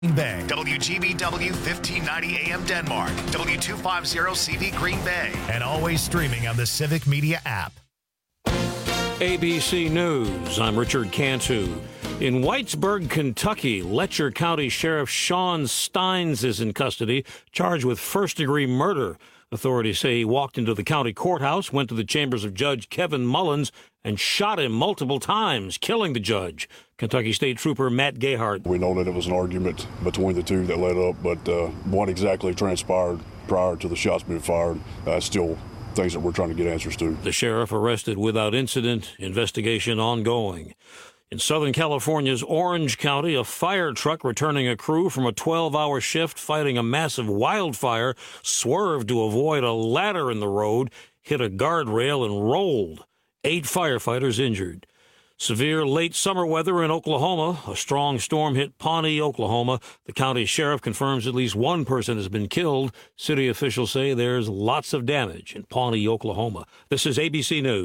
Bay, WGBW 1590 AM Denmark, W250CV Green Bay, and always streaming on the Civic Media app. ABC News, I'm Richard Cantu. In Whitesburg, Kentucky, Letcher County Sheriff Sean Steins is in custody, charged with first-degree murder. Authorities say he walked into the county courthouse, went to the chambers of Judge Kevin Mullins, and shot him multiple times, killing the judge. Kentucky State Trooper Matt Gayhart. We know that it was an argument between the two that led up, but what exactly transpired prior to the shots being fired, still things that we're trying to get answers to. The sheriff arrested without incident, investigation ongoing. In Southern California's Orange County, a fire truck returning a crew from a 12-hour shift fighting a massive wildfire swerved to avoid a ladder in the road, hit a guardrail, and rolled. 8 firefighters injured. Severe late summer weather in Oklahoma. A strong storm hit Pawnee, Oklahoma. The county sheriff confirms at least one person has been killed. City officials say there's lots of damage in Pawnee, Oklahoma. This is ABC News.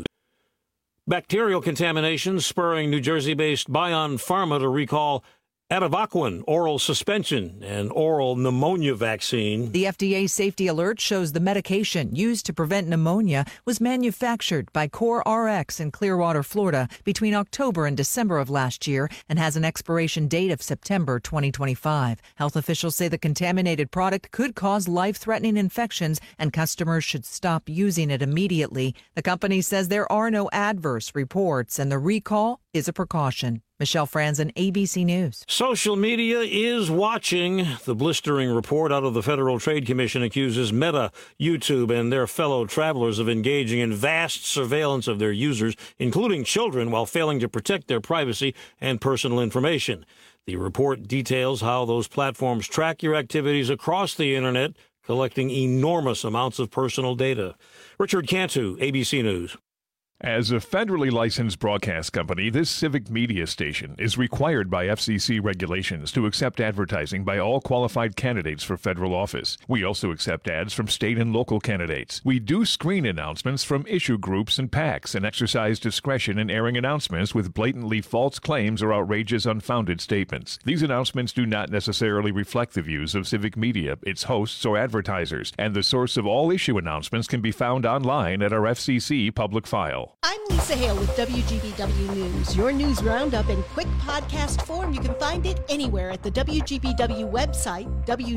Bacterial contamination spurring New Jersey-based Bion Pharma to recall Ativaquone oral suspension and oral pneumonia vaccine. The FDA safety alert shows the medication used to prevent pneumonia was manufactured by CoreRx in Clearwater, Florida between October and December of last year and has an expiration date of September 2025. Health officials say the contaminated product could cause life-threatening infections and customers should stop using it immediately. The company says there are no adverse reports and the recall is a precaution. Michelle Franzen, ABC News. Social media is watching. The blistering report out of the Federal Trade Commission accuses Meta, YouTube, and their fellow travelers of engaging in vast surveillance of their users, including children, while failing to protect their privacy and personal information. The report details how those platforms track your activities across the Internet, collecting enormous amounts of personal data. Richard Cantu, ABC News. As a federally licensed broadcast company, this civic media station is required by FCC regulations to accept advertising by all qualified candidates for federal office. We also accept ads from state and local candidates. We do screen announcements from issue groups and PACs and exercise discretion in airing announcements with blatantly false claims or outrageous, unfounded statements. These announcements do not necessarily reflect the views of civic media, its hosts, or advertisers, and the source of all issue announcements can be found online at our FCC public file. I'm Lisa Hale with WGBW News. Your news roundup in quick podcast form. You can find it anywhere at the WGBW website,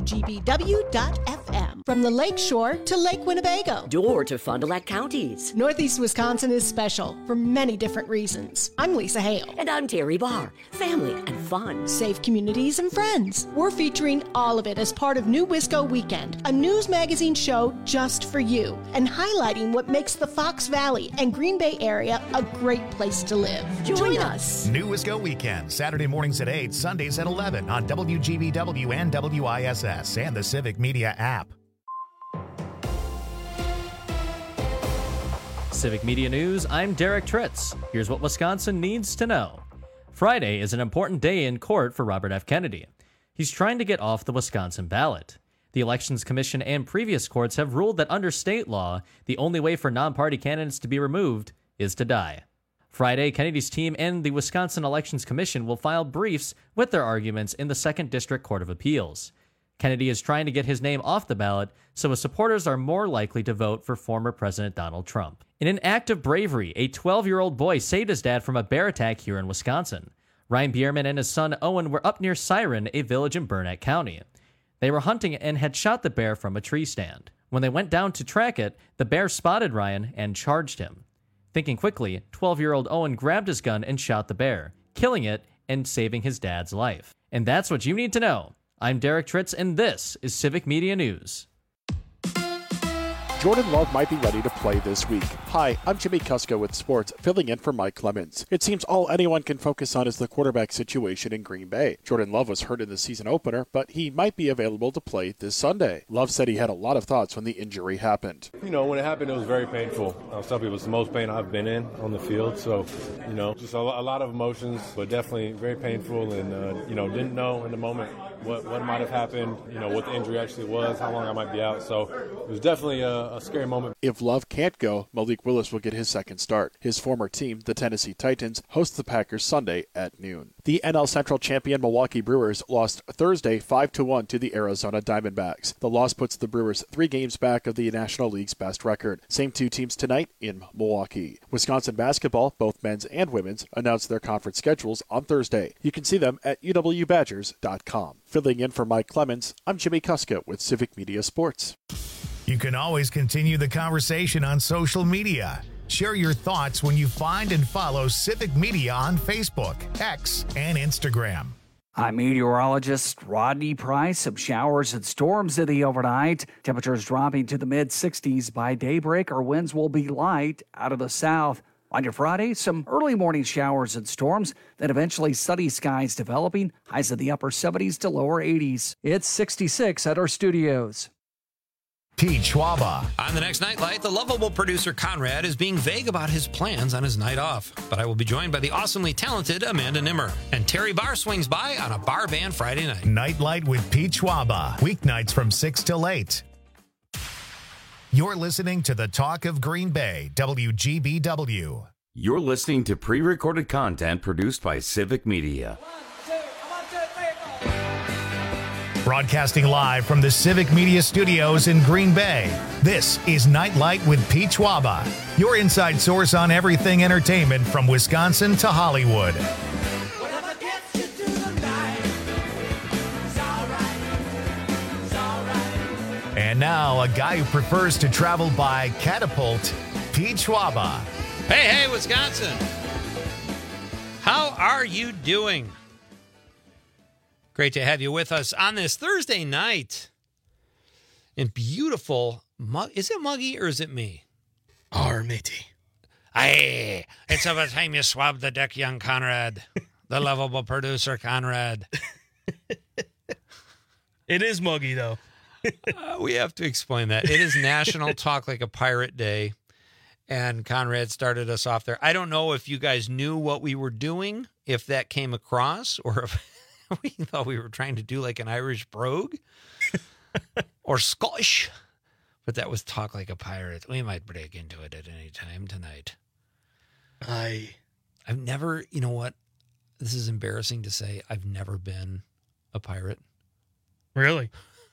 WGBW.FM. From the Lake Shore to Lake Winnebago. Or to Fond du Lac counties. Northeast Wisconsin is special for many different reasons. I'm Lisa Hale. And I'm Terry Barr. Family and fun. Safe communities and friends. We're featuring all of it as part of New Wisco Weekend, a news magazine show just for you, and highlighting what makes the Fox Valley and Green Bay area a great place to live. Join us. New Wisco Weekend, Saturday mornings at 8, Sundays at 11 on WGBW and WISS and the Civic Media app. Civic Media News, I'm Derek Tritz. Here's what Wisconsin needs to know. Friday is an important day in court for Robert F. Kennedy. He's trying to get off the Wisconsin ballot. The Elections Commission and previous courts have ruled that under state law, the only way for non-party candidates to be removed is to die. Friday, Kennedy's team and the Wisconsin Elections Commission will file briefs with their arguments in the 2nd District Court of Appeals. Kennedy is trying to get his name off the ballot, so his supporters are more likely to vote for former President Donald Trump. In an act of bravery, a 12-year-old boy saved his dad from a bear attack here in Wisconsin. Ryan Bierman and his son Owen were up near Siren, a village in Burnett County. They were hunting and had shot the bear from a tree stand. When they went down to track it, the bear spotted Ryan and charged him. Thinking quickly, 12-year-old Owen grabbed his gun and shot the bear, killing it and saving his dad's life. And that's what you need to know. I'm Derek Tritz, and this is Civic Media News. Jordan Love might be ready to play this week. Hi, I'm Jimmy Kusko with sports, filling in for Mike Clemens. It seems all anyone can focus on is the quarterback situation in Green Bay. Jordan Love was hurt in the season opener, but he might be available to play this Sunday. Love said he had a lot of thoughts when the injury happened. When it happened, it was very painful. I was telling people it was the most pain I've been in on the field. So, just a lot of emotions, but definitely very painful and, didn't know in the moment what might have happened, what the injury actually was, how long I might be out. So it was definitely a a scary moment. If Love can't go, Malik Willis will get his second start. His former team, the Tennessee Titans, host the Packers Sunday at noon. The NL Central champion Milwaukee Brewers lost Thursday 5-1 to the Arizona Diamondbacks. The loss puts the Brewers 3 games back of the National League's best record. Same two teams tonight in Milwaukee. Wisconsin basketball, both men's and women's, announced their conference schedules on Thursday. You can see them at uwbadgers.com. Filling in for Mike Clemens, I'm Jimmy Kuska with Civic Media Sports. You can always continue the conversation on social media. Share your thoughts when you find and follow Civic Media on Facebook, X, and Instagram. I'm meteorologist Rodney Price. Some showers and storms in the overnight. Temperatures dropping to the mid-60s by daybreak. Our winds will be light out of the south. On your Friday, some early morning showers and storms, then eventually sunny skies developing. Highs in the upper 70s to lower 80s. It's 66 at our studios. Pete Schwaba. On the next Nightlight, the lovable producer Conrad is being vague about his plans on his night off. But I will be joined by the awesomely talented Amanda Nimmer. And Terry Barr swings by on a bar band Friday night. Nightlight with Pete Schwaba. Weeknights from 6 till 8. You're listening to the Talk of Green Bay, WGBW. You're listening to pre-recorded content produced by Civic Media. Broadcasting live from the Civic Media Studios in Green Bay, this is Nightlight with Pete Schwaba, your inside source on everything entertainment from Wisconsin to Hollywood. And now, a guy who prefers to travel by catapult, Pete Schwaba. Hey, Wisconsin. How are you doing? Great to have you with us on this Thursday night in beautiful, is it muggy or is it me? Matey. Aye, it's about time you swab the deck, young Conrad. The lovable producer, Conrad. It is muggy, though. We have to explain that. It is National Talk Like a Pirate Day, and Conrad started us off there. I don't know if you guys knew what we were doing, if that came across, or if we thought we were trying to do like an Irish brogue or Scottish, but that was Talk Like a Pirate. We might break into it at any time tonight. I've never, you know what? This is embarrassing to say. I've never been a pirate. Really?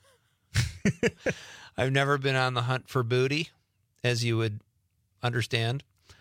I've never been on the hunt for booty, as you would understand.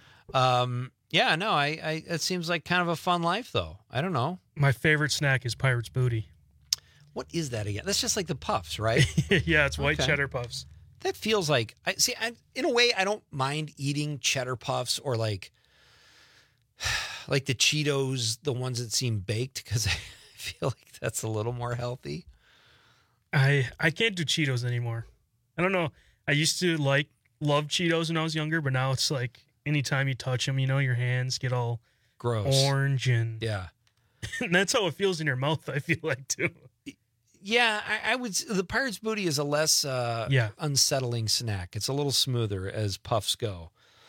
It seems like kind of a fun life, though. I don't know. My favorite snack is Pirate's Booty. What is that again? That's just like the puffs, right? Yeah, it's white cheddar puffs. That feels like, in a way, I don't mind eating cheddar puffs or like the Cheetos, the ones that seem baked, because I feel like that's a little more healthy. I can't do Cheetos anymore. I don't know. I used to love Cheetos when I was younger, but now it's like anytime you touch them, your hands get all gross, orange, and yeah, and that's how it feels in your mouth. I feel like too. Yeah, I would. The Pirate's Booty is a less unsettling snack. It's a little smoother as puffs go.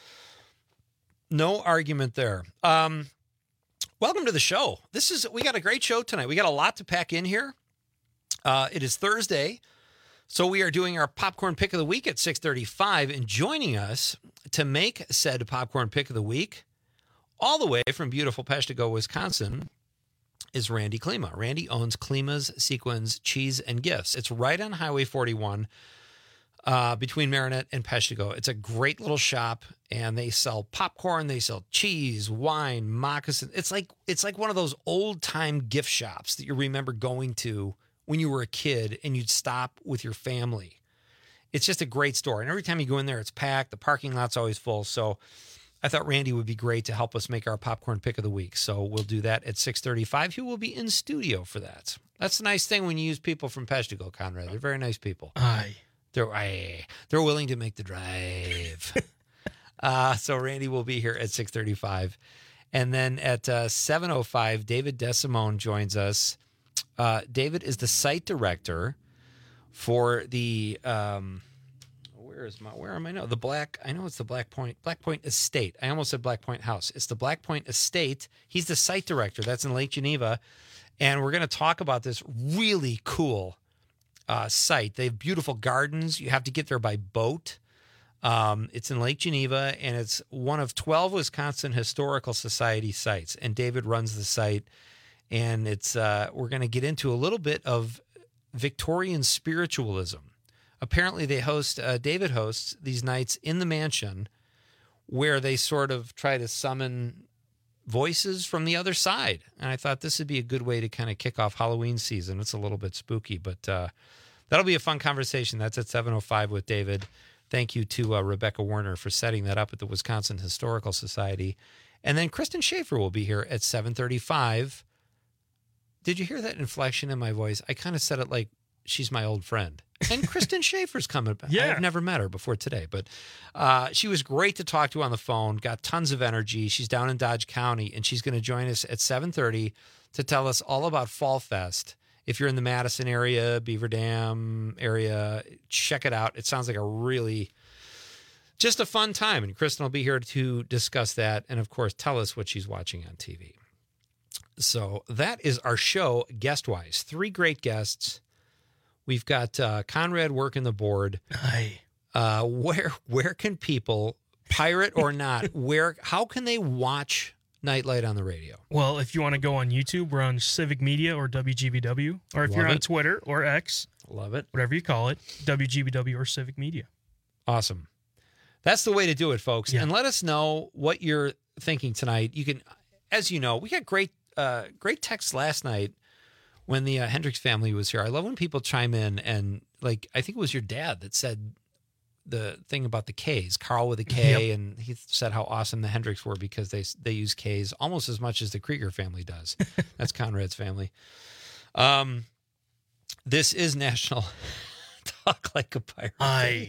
No argument there. Welcome to the show. We got a great show tonight. We got a lot to pack in here. It is Thursday, so we are doing our Popcorn Pick of the Week at 6:35, and joining us to make said Popcorn Pick of the Week, all the way from beautiful Peshtigo, Wisconsin, is Randy Klima. Randy owns Klima's Sequins Cheese and Gifts. It's right on Highway 41 between Marinette and Peshtigo. It's a great little shop, and they sell popcorn, they sell cheese, wine, moccasins. It's like one of those old-time gift shops that you remember going to when you were a kid and you'd stop with your family. It's just a great store. And every time you go in there, it's packed. The parking lot's always full. So I thought Randy would be great to help us make our Popcorn Pick of the Week. So we'll do that at 6:35. He will be in studio for that. That's the nice thing when you use people from Peshtigo, Conrad. They're very nice people. They're willing to make the drive. So Randy will be here at 6:35. And then at 7:05, David DeSimone joins us. David is the site director for the where am I now? It's the Black Point Estate. I almost said Black Point House. It's the Black Point Estate. He's the site director. That's in Lake Geneva. And we're going to talk about this really cool site. They have beautiful gardens. You have to get there by boat. It's in Lake Geneva, and it's one of 12 Wisconsin Historical Society sites. And David runs the site, and it's we're going to get into a little bit of Victorian spiritualism. Apparently, David hosts these nights in the mansion where they sort of try to summon voices from the other side. And I thought this would be a good way to kind of kick off Halloween season. It's a little bit spooky, but that'll be a fun conversation. That's at 7:05 with David. Thank you to Rebecca Warner for setting that up at the Wisconsin Historical Society. And then Kristen Schaefer will be here at 7:35. Did you hear that inflection in my voice? I kind of said it like she's my old friend. And Kristen Schaefer's coming. Yeah. I've never met her before today, but she was great to talk to on the phone, got tons of energy. She's down in Dodge County, and she's going to join us at 7:30 to tell us all about Fall Fest. If you're in the Madison area, Beaver Dam area, check it out. It sounds like just a fun time. And Kristen will be here to discuss that and, of course, tell us what she's watching on TV. So that is our show guest-wise. 3 great guests. We've got Conrad working the board. Aye. Where can people, pirate or not, how can they watch Nightlight on the radio? Well, if you want to go on YouTube, we're on Civic Media or WGBW. Or if you're on Twitter or X. Love it. Whatever you call it, WGBW or Civic Media. Awesome. That's the way to do it, folks. Yeah. And let us know what you're thinking tonight. You can, as you know, we got great texts last night when the Hendricks family was here. I love when people chime in and, like, I think it was your dad that said the thing about the K's, Carl with a K, Yep. and he said how awesome the Hendricks were because they use K's almost as much as the Krieger family does. That's Conrad's family. This is National Talk Like a Pirate. Aye.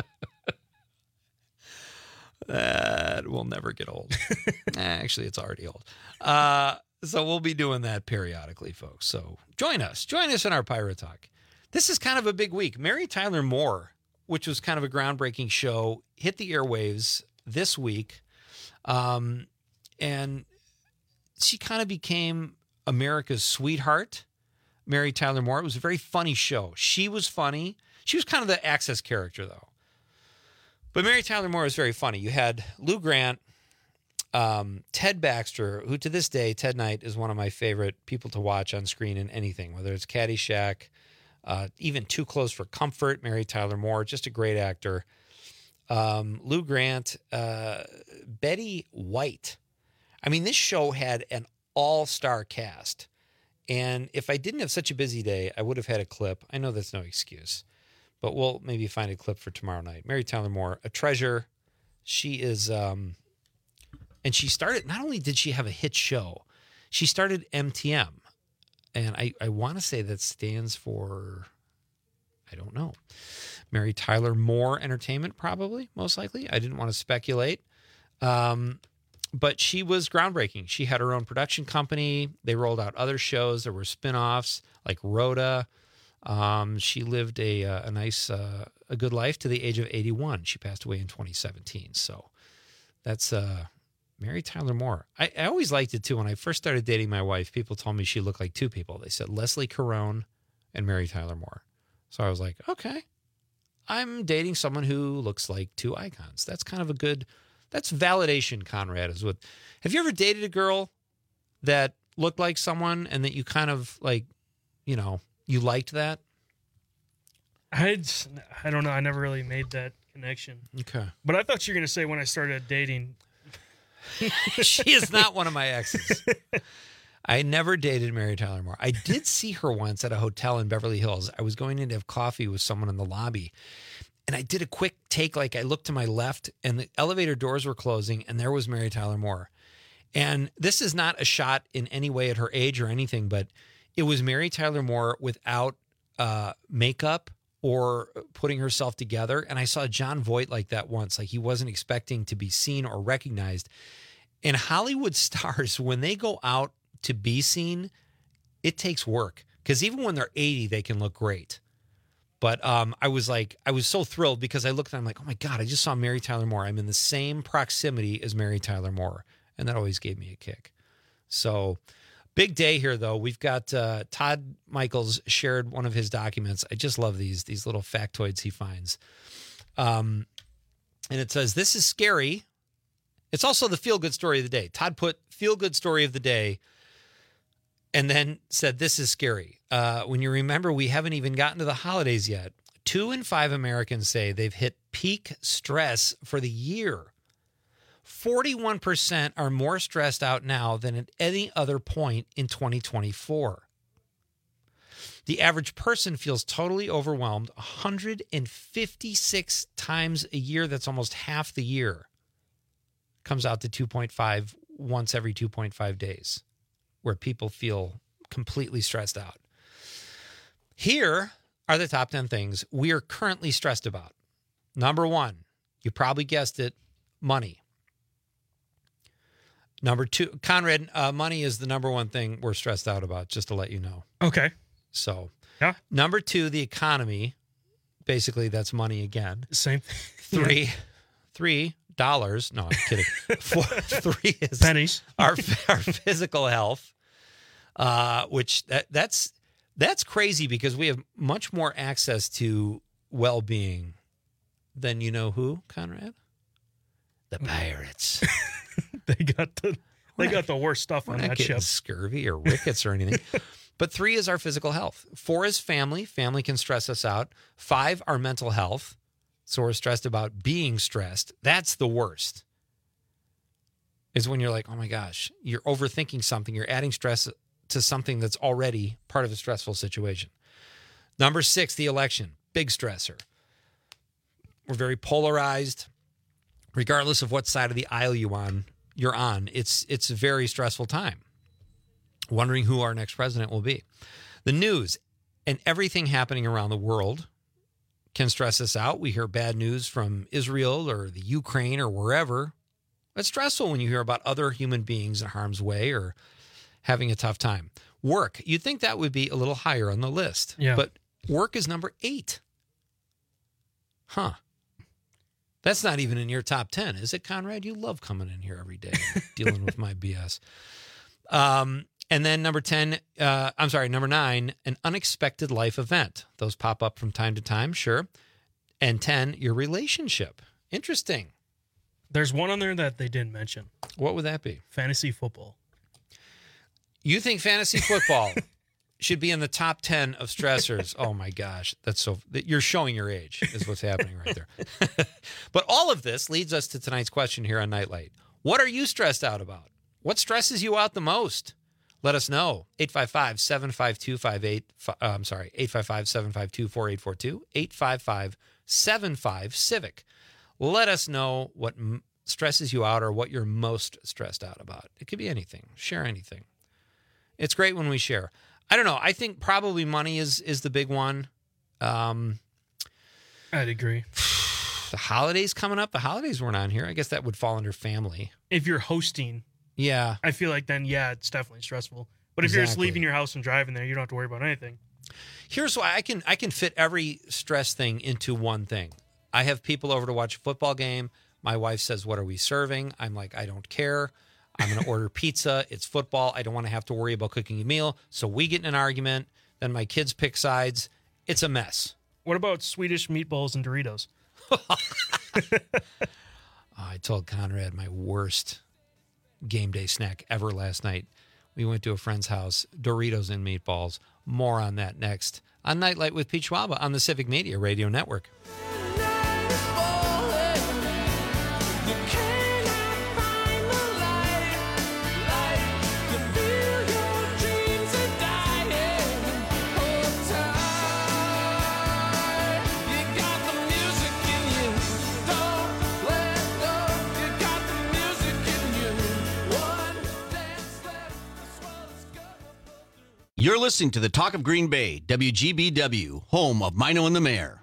That will never get old. Actually, it's already old. So we'll be doing that periodically, folks. So join us in our Pirate Talk. This is kind of a big week. Mary Tyler Moore, which was kind of a groundbreaking show, hit the airwaves this week. And she kind of became America's sweetheart, Mary Tyler Moore. It was a very funny show. She was funny. She was kind of the Access character, though. But Mary Tyler Moore was very funny. You had Lou Grant, Ted Baxter, who to this day, Ted Knight is one of my favorite people to watch on screen in anything, whether it's Caddyshack, even Too Close for Comfort, Mary Tyler Moore, just a great actor. Lou Grant, Betty White. I mean, this show had an all-star cast. And if I didn't have such a busy day, I would have had a clip. I know that's no excuse, but we'll maybe find a clip for tomorrow night. Mary Tyler Moore, a treasure. She is, and she started, not only did she have a hit show, she started MTM. And I want to say that stands for, I don't know, Mary Tyler Moore Entertainment, probably, most likely. I didn't want to speculate. But she was groundbreaking. She had her own production company. They rolled out other shows. There were spinoffs like Rhoda. She lived a nice, a good life to the age of 81. She passed away in 2017. So that's Mary Tyler Moore. I always liked it, too. When I first started dating my wife, people told me she looked like 2 people. They said Leslie Caron and Mary Tyler Moore. So I was like, okay, I'm dating someone who looks like 2 icons. That's kind of a good, that's validation, Conrad. Have you ever dated a girl that looked like someone and that you kind of like, you know, you liked that? I don't know. I never really made that connection. Okay. But I thought you were going to say when I started dating. She is not one of my exes. I never dated Mary Tyler Moore. I did see her once at a hotel in Beverly Hills. I was going in to have coffee with someone in the lobby, and I did a quick take. Like, I looked to my left, and the elevator doors were closing, and there was Mary Tyler Moore. And this is not a shot in any way at her age or anything, but it was Mary Tyler Moore without makeup or putting herself together. And I saw John Voight like that once. Like, he wasn't expecting to be seen or recognized. And Hollywood stars, when they go out to be seen, it takes work. Because even when they're 80, they can look great. But I was so thrilled because I looked and I'm like, oh my God, I just saw Mary Tyler Moore. I'm in the same proximity as Mary Tyler Moore. And that always gave me a kick. So big day here, though. We've got Todd Michaels shared one of his documents. I just love these little factoids he finds. And it says, this is scary. It's also the feel-good story of the day. Todd put feel-good story of the day and then said, this is scary. When you remember, we haven't even gotten to the holidays yet. 2 in 5 Americans say they've hit peak stress for the year. 41% are more stressed out now than at any other point in 2024. The average person feels totally overwhelmed 156 times a year. That's almost half the year. Comes out to 2.5 once every 2.5 days, where people feel completely stressed out. Here are the top 10 things we are currently stressed about. Number 1, you probably guessed it, money. Number 2, Conrad, money is the number 1 thing we're stressed out about, just to let you know. Okay. So, yeah. Number 2, the economy. Basically, that's money again. Same. $3. No, I'm kidding. 3 is pennies. Our physical health, which that's crazy because we have much more access to well-being than you know who, Conrad? The pirates. They got the worst stuff on that ship. Scurvy or rickets or anything. But 3 is our physical health. 4 is family. Family can stress us out. 5, our mental health. So we're stressed about being stressed. That's the worst. Is when you're like, oh my gosh, you're overthinking something. You're adding stress to something that's already part of a stressful situation. Number 6, the election. Big stressor. We're very polarized. Regardless of what side of the aisle you're on, it's a very stressful time. Wondering who our next president will be. The news and everything happening around the world can stress us out. We hear bad news from Israel or the Ukraine or wherever. It's stressful when you hear about other human beings in harm's way or having a tough time. Work. You'd think that would be a little higher on the list. Yeah. But work is number 8. Huh. That's not even in your top 10, is it, Conrad? You love coming in here every day dealing with my BS. And then number 9, an unexpected life event. Those pop up from time to time, sure. And 10, your relationship. Interesting. There's one on there that they didn't mention. What would that be? Fantasy football. You think fantasy football should be in the top 10 of stressors? Oh my gosh, you're showing your age is what's happening right there. But all of this leads us to tonight's question here on Nightlight. What are you stressed out about? What stresses you out the most? Let us know. 855-752-4842, 855-75-CIVIC. Let us know what stresses you out or what you're most stressed out about. It could be anything. Share anything. It's great when we share. I don't know. I think probably money is the big one. I'd agree. The holidays coming up. The holidays weren't on here. I guess that would fall under family. If you're hosting, yeah, I feel like then, yeah, it's definitely stressful. But if you're just leaving your house and driving there, you don't have to worry about anything. Here's why I can fit every stress thing into one thing. I have people over to watch a football game. My wife says, what are we serving? I'm like, I don't care. I'm going to order pizza. It's football. I don't want to have to worry about cooking a meal. So we get in an argument. Then my kids pick sides. It's a mess. What about Swedish meatballs and Doritos? I told Conrad my worst game day snack ever last night. We went to a friend's house, Doritos and meatballs. More on that next on Nightlight with Pete Schwaba on the Civic Media Radio Network. You're listening to the Talk of Green Bay, WGBW, home of Mino and the Mayor.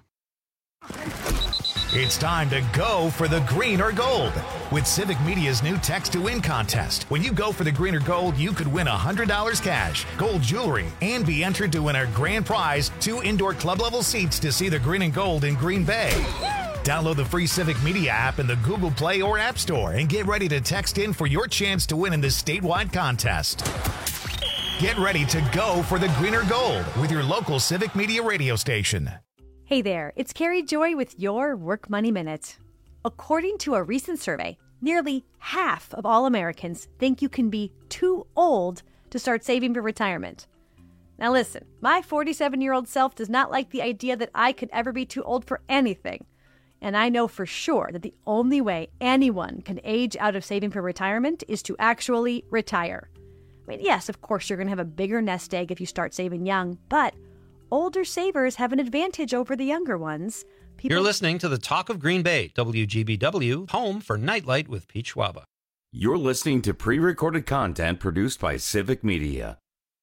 It's time to go for the green or gold with Civic Media's new Text to Win contest. When you go for the green or gold, you could win $100 cash, gold jewelry, and be entered to win our grand prize, 2 indoor club-level seats to see the green and gold in Green Bay. Download the free Civic Media app in the Google Play or App Store and get ready to text in for your chance to win in this statewide contest. Get ready to go for the green or gold with your local Civic Media radio station. Hey there, it's Carrie Joy with your Work Money Minute. According to a recent survey, nearly half of all Americans think you can be too old to start saving for retirement. Now listen, my 47-year-old self does not like the idea that I could ever be too old for anything. And I know for sure that the only way anyone can age out of saving for retirement is to actually retire. I mean, yes, of course, you're going to have a bigger nest egg if you start saving young, but older savers have an advantage over the younger ones. You're listening to the Talk of Green Bay, WGBW, home for Nightlight with Pete Schwaba. You're listening to pre-recorded content produced by Civic Media.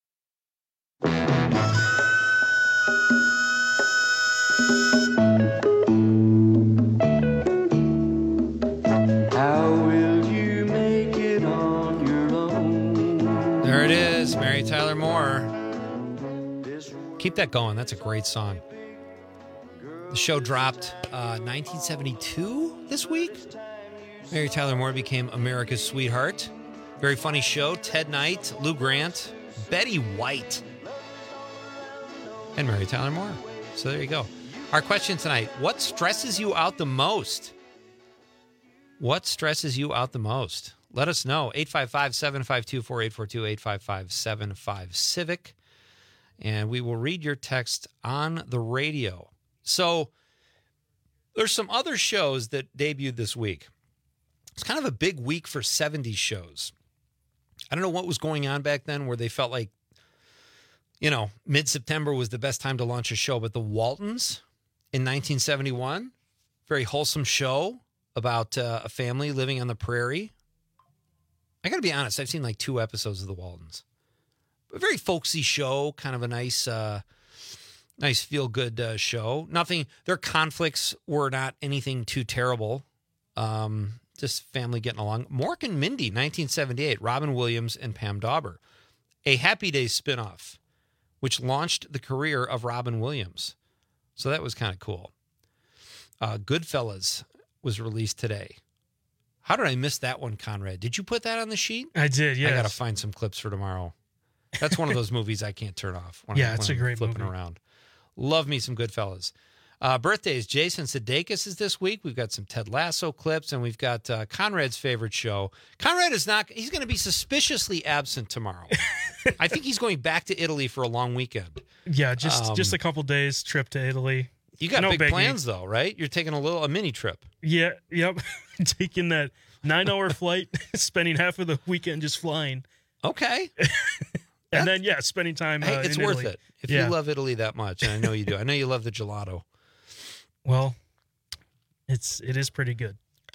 How will you make it on your own? There it is, Mary Tyler Moore. Keep that going. That's a great song. The show dropped 1972 this week. Mary Tyler Moore became America's sweetheart. Very funny show. Ted Knight, Lou Grant, Betty White, and Mary Tyler Moore. So there you go. Our question tonight, what stresses you out the most? What stresses you out the most? Let us know. 855-752-4842, 855-755-CIVIC. And we will read your text on the radio. So there's some other shows that debuted this week. It's kind of a big week for 70s shows. I don't know what was going on back then where they felt like, you know, mid-September was the best time to launch a show. But The Waltons in 1971, very wholesome show about a family living on the prairie. I got to be honest, I've seen like 2 episodes of The Waltons. A very folksy show, kind of a nice feel-good show. Nothing, their conflicts were not anything too terrible. Just family getting along. Mork and Mindy, 1978, Robin Williams and Pam Dauber. A Happy Days spinoff, which launched the career of Robin Williams. So that was kind of cool. Goodfellas was released today. How did I miss that one, Conrad? Did you put that on the sheet? I did, yes. I got to find some clips for tomorrow. That's one of those movies I can't turn off. It's a great flipping movie. Around. Love me some Goodfellas. Birthdays, Jason Sudeikis is this week. We've got some Ted Lasso clips, and we've got Conrad's favorite show. Conrad is not, he's going to be suspiciously absent tomorrow. I think he's going back to Italy for a long weekend. Yeah, just a couple days trip to Italy. You got No big biggie. plans, though, right? You're taking a mini trip. Yeah, yep. Taking that 9-hour flight, spending half of the weekend just flying. Okay. And then, spending time Hey, it's in worth Italy. it. If you love Italy that much, and I know you do. I know you love the gelato. Well, it is pretty good.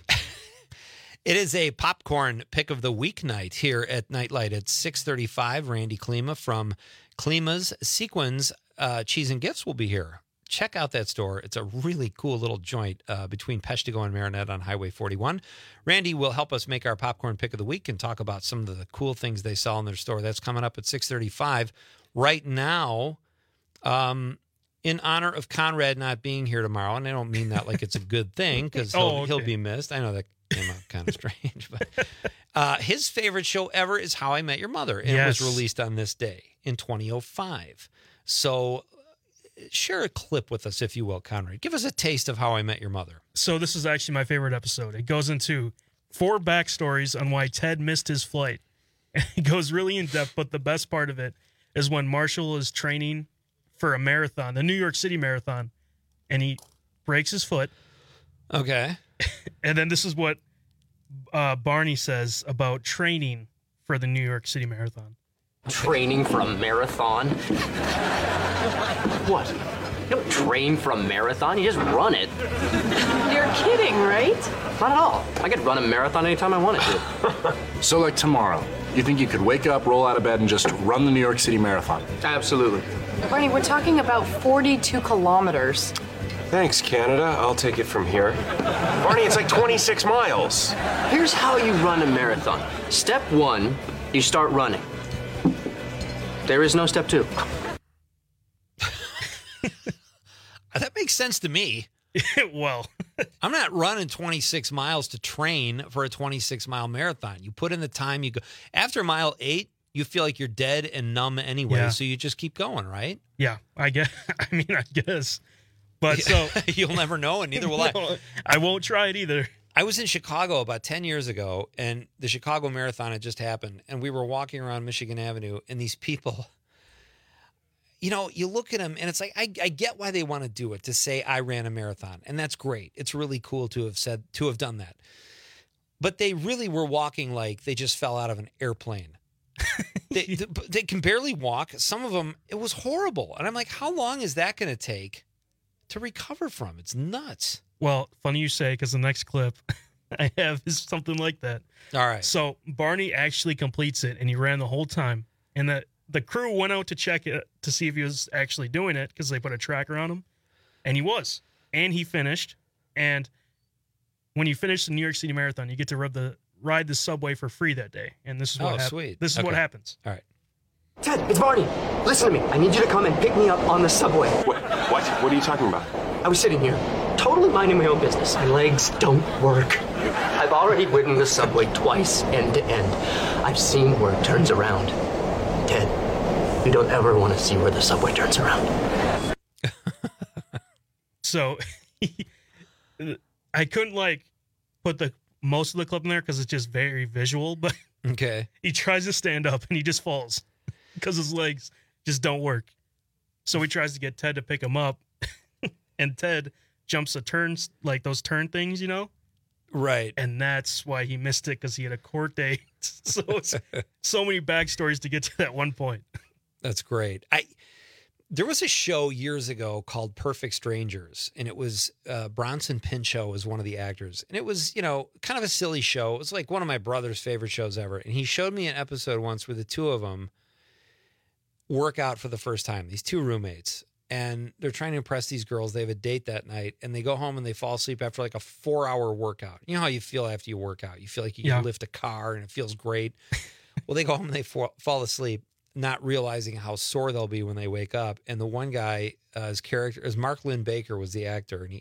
It is a popcorn pick of the week night here at Nightlight at 6:35. Randy Klima from Klima's Sequins Cheese and Gifts will be here. Check out that store. It's a really cool little joint between Peshtigo and Marinette on Highway 41. Randy will help us make our popcorn pick of the week and talk about some of the cool things they sell in their store. That's coming up at 6:35. Right now, in honor of Conrad not being here tomorrow, and I don't mean that like it's a good thing because he'll be missed. I know that came out kind of strange, but his favorite show ever is How I Met Your Mother, and it was released on this day in 2005. So share a clip with us, if you will, Conrad. Give us a taste of How I Met Your Mother. So this is actually my favorite episode. It goes into 4 backstories on why Ted missed his flight. It goes really in depth, but the best part of it is when Marshall is training for a marathon, the New York City Marathon, and he breaks his foot. Okay. And then this is what Barney says about training for the New York City Marathon. Training for a marathon? What? You don't train for a marathon, you just run it. You're kidding, right? Not at all. I could run a marathon anytime I wanted to. So like tomorrow, you think you could wake up, roll out of bed, and just run the New York City Marathon? Absolutely. Barney, we're talking about 42 kilometers. Thanks, Canada. I'll take it from here. Barney, it's like 26 miles. Here's how you run a marathon. Step 1, you start running. There is no step 2. That makes sense to me. Well, I'm not running 26 miles to train for a 26-mile marathon. You put in the time, you go. After mile 8, you feel like you're dead and numb anyway, so you just keep going, right? Yeah, I guess. But so you'll never know, and neither will I. I won't try it either. I was in Chicago about 10 years ago, and the Chicago Marathon had just happened, and we were walking around Michigan Avenue, and these people, you look at them, and it's like, I get why they want to do it, to say I ran a marathon, and that's great. It's really cool to have done that. But they really were walking like they just fell out of an airplane. They can barely walk. Some of them, it was horrible. And I'm like, how long is that going to take to recover from? It's nuts. Well, funny you say, because the next clip I have is something like that. All right. So Barney actually completes it, and he ran the whole time. And the crew went out to check it to see if he was actually doing it, because they put a tracker on him. And he was. And he finished. And when you finish the New York City Marathon, you get to ride the subway for free that day. And this is what happens. Sweet. This is what happens. All right. Ted, it's Barney. Listen to me. I need you to come and pick me up on the subway. What? What are you talking about? I was sitting here, totally minding my own business. My legs don't work. I've already ridden the subway twice, end to end. I've seen where it turns around. Ted, you don't ever want to see where the subway turns around. So, I couldn't, put most of the clip in there because it's just very visual, but okay. He tries to stand up, and he just falls because his legs just don't work. So he tries to get Ted to pick him up, and Ted jumps the turns, like those turn things, Right. And that's why he missed it, because he had a court date. So it's so many backstories to get to that one point. That's great. There was a show years ago called Perfect Strangers, and it was Bronson Pinchot was one of the actors. And it was, kind of a silly show. It was like one of my brother's favorite shows ever. And he showed me an episode once where the two of them work out for the first time, these two roommates. And they're trying to impress these girls. They have a date that night, and they go home and they fall asleep after like a 4-hour workout. You know how you feel after you work out? You feel like you can lift a car and it feels great. Well, they go home and they fall asleep, not realizing how sore they'll be when they wake up. And the one guy, his character, as Mark Lynn Baker was the actor, and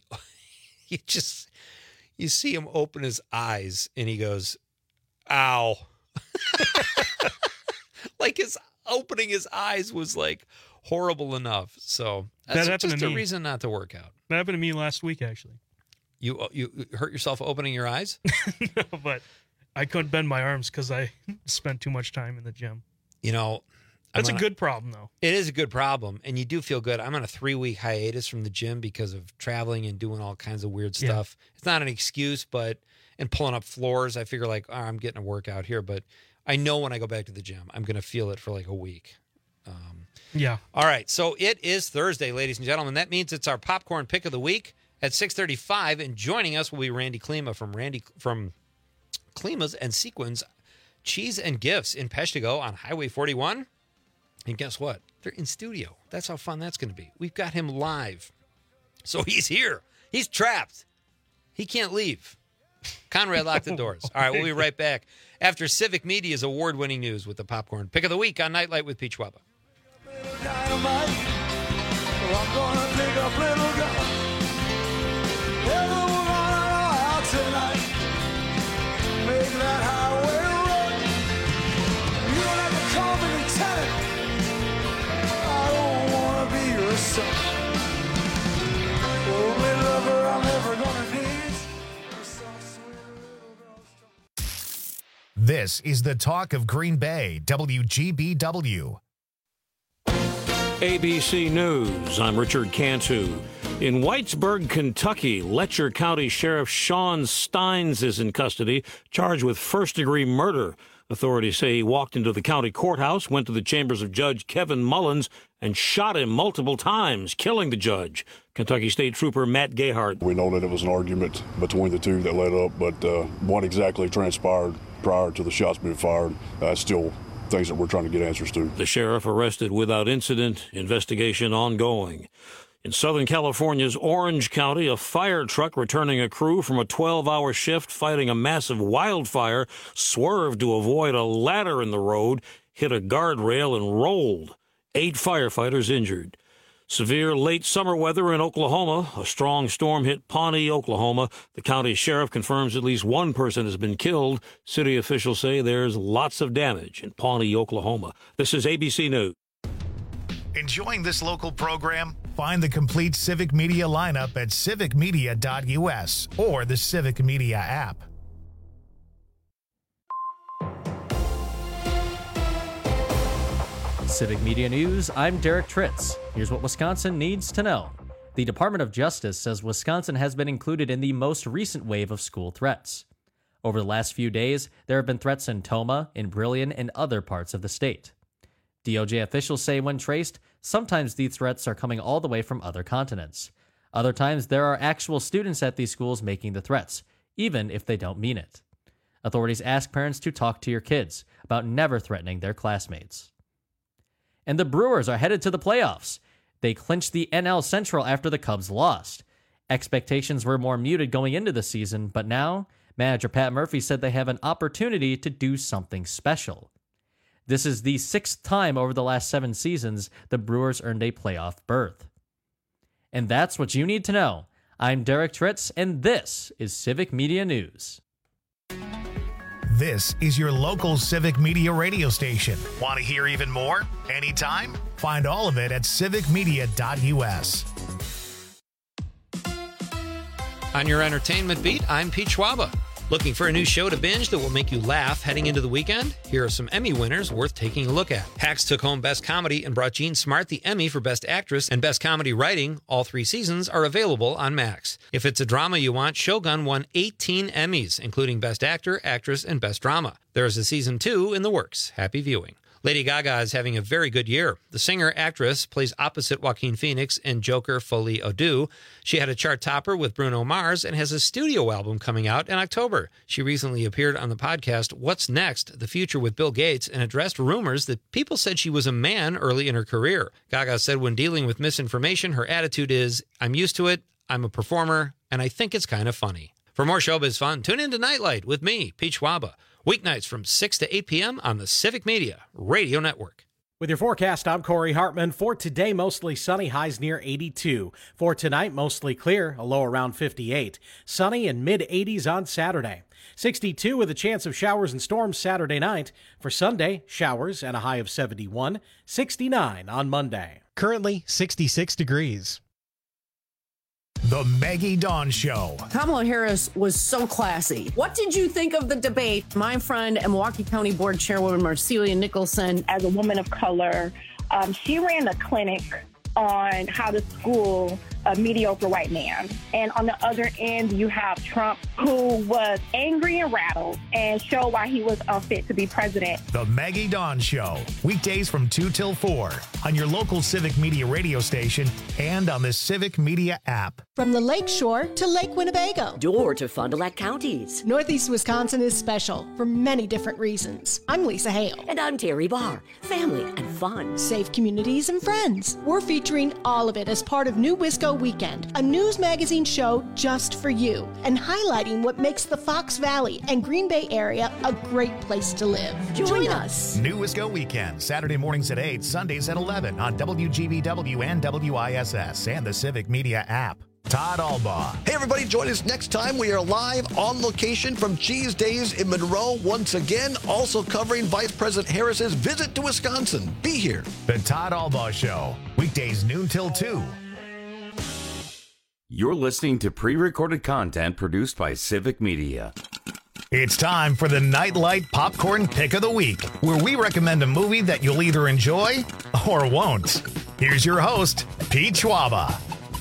you see him open his eyes and he goes, ow. Like opening his eyes was like horrible enough. So that's just a reason not to work out. That happened to me last week, actually. You hurt yourself opening your eyes? No, but I couldn't bend my arms because I spent too much time in the gym. That's a good problem, though. It is a good problem, and you do feel good. I'm on a 3-week hiatus from the gym because of traveling and doing all kinds of weird stuff. It's not an excuse, and pulling up floors, I figure I'm getting a workout here, but I know when I go back to the gym, I'm going to feel it for like a week. Yeah. All right, so it is Thursday, ladies and gentlemen. That means it's our popcorn pick of the week at 6:35, and joining us will be Randy Klima from Klima's and Sequins Cheese and Gifts in Peshtigo on Highway 41. And guess what? They're in studio. That's how fun that's going to be. We've got him live. So he's here. He's trapped. He can't leave. Conrad locked the doors. All right, we'll be right back after Civic Media's award-winning news with the popcorn pick of the week on Nightlight with Pete Schwaba. This is the talk of Green Bay, WGBW. ABC News, I'm Richard Cantu. In Whitesburg, Kentucky, Letcher County Sheriff Sean Steins is in custody, charged with first-degree murder. Authorities say he walked into the county courthouse, went to the chambers of Judge Kevin Mullins, and shot him multiple times, killing the judge. Kentucky State Trooper Matt Gayhart. We know that it was an argument between the two that led up, but what exactly transpired prior to the shots being fired, still things that we're trying to get answers to. The sheriff arrested without incident, investigation ongoing. In Southern California's Orange County, a fire truck returning a crew from a 12-hour shift fighting a massive wildfire swerved to avoid a ladder in the road, hit a guardrail, and rolled. 8 firefighters injured. Severe late summer weather in Oklahoma. A strong storm hit Pawnee, Oklahoma. The county sheriff confirms at least one person has been killed. City officials say there's lots of damage in Pawnee, Oklahoma. This is ABC News. Enjoying this local program? Find the complete Civic Media lineup at civicmedia.us or the Civic Media app. Civic Media News, I'm Derek Tritz. Here's what Wisconsin needs to know. The Department of Justice says Wisconsin has been included in the most recent wave of school threats. Over the last few days, there have been threats in Tomah, in Brillion, and other parts of the state. DOJ officials say when traced, sometimes these threats are coming all the way from other continents. Other times, there are actual students at these schools making the threats, even if they don't mean it. Authorities ask parents to talk to your kids about never threatening their classmates. And the Brewers are headed to the playoffs. They clinched the NL Central after the Cubs lost. Expectations were more muted going into the season, but now, manager Pat Murphy said they have an opportunity to do something special. This is the 6th time over the last 7 seasons the Brewers earned a playoff berth. And that's what you need to know. I'm Derek Tritz, and this is Civic Media News. This is your local Civic Media radio station. Want to hear even more? Anytime? Find all of it at civicmedia.us. On your entertainment beat, I'm Pete Schwaba. Looking for a new show to binge that will make you laugh heading into the weekend? Here are some Emmy winners worth taking a look at. Hacks took home Best Comedy and brought Jean Smart the Emmy for Best Actress and Best Comedy Writing. All 3 seasons are available on Max. If it's a drama you want, Shogun won 18 Emmys, including Best Actor, Actress, and Best Drama. There is a season 2 in the works. Happy viewing. Lady Gaga is having a very good year. The singer-actress plays opposite Joaquin Phoenix in Joker Folie à Deux. She had a chart topper with Bruno Mars and has a studio album coming out in October. She recently appeared on the podcast What's Next? The Future with Bill Gates and addressed rumors that people said she was a man early in her career. Gaga said when dealing with misinformation, her attitude is, I'm used to it, I'm a performer, and I think it's kind of funny. For more showbiz fun, tune in to Nightlight with me, Pete Schwaba. Weeknights from 6 to 8 p.m. on the Civic Media Radio Network. With your forecast, I'm Corey Hartman. For today, mostly sunny, highs near 82. For tonight, mostly clear, a low around 58. Sunny and mid-80s on Saturday. 62 with a chance of showers and storms Saturday night. For Sunday, showers and a high of 71. 69 on Monday. Currently 66 degrees. The Maggie Dawn Show. Kamala Harris was so classy. What did you think of the debate? My friend and Milwaukee County Board Chairwoman Marcelia Nicholson. As a woman of color, she ran a clinic on how to school a mediocre white man. And on the other end, you have Trump, who was angry and rattled and showed why he was unfit to be president. The Maggie Dawn Show. Weekdays from 2 till 4 on your local Civic Media radio station and on the Civic Media app. From the Lake Shore to Lake Winnebago. Door to Fond du Lac counties. Northeast Wisconsin is special for many different reasons. I'm Lisa Hale. And I'm Terry Barr. Family and fun. Safe communities and friends. We're featuring all of it as part of New Wisco Weekend, a news magazine show just for you, and highlighting what makes the Fox Valley and Green Bay area a great place to live. Join us. New Wisco Weekend, Saturday mornings at 8, Sundays at 11 on WGBW and WISS and the Civic Media app. Todd Albaugh. Hey, everybody, join us next time. We are live on location from Cheese Days in Monroe once again, also covering Vice President Harris's visit to Wisconsin. Be here. The Todd Albaugh Show, weekdays noon till 2. You're listening to pre-recorded content produced by Civic Media. It's time for the Nightlight Popcorn Pick of the Week, where we recommend a movie that you'll either enjoy or won't. Here's your host, Pete Schwaba.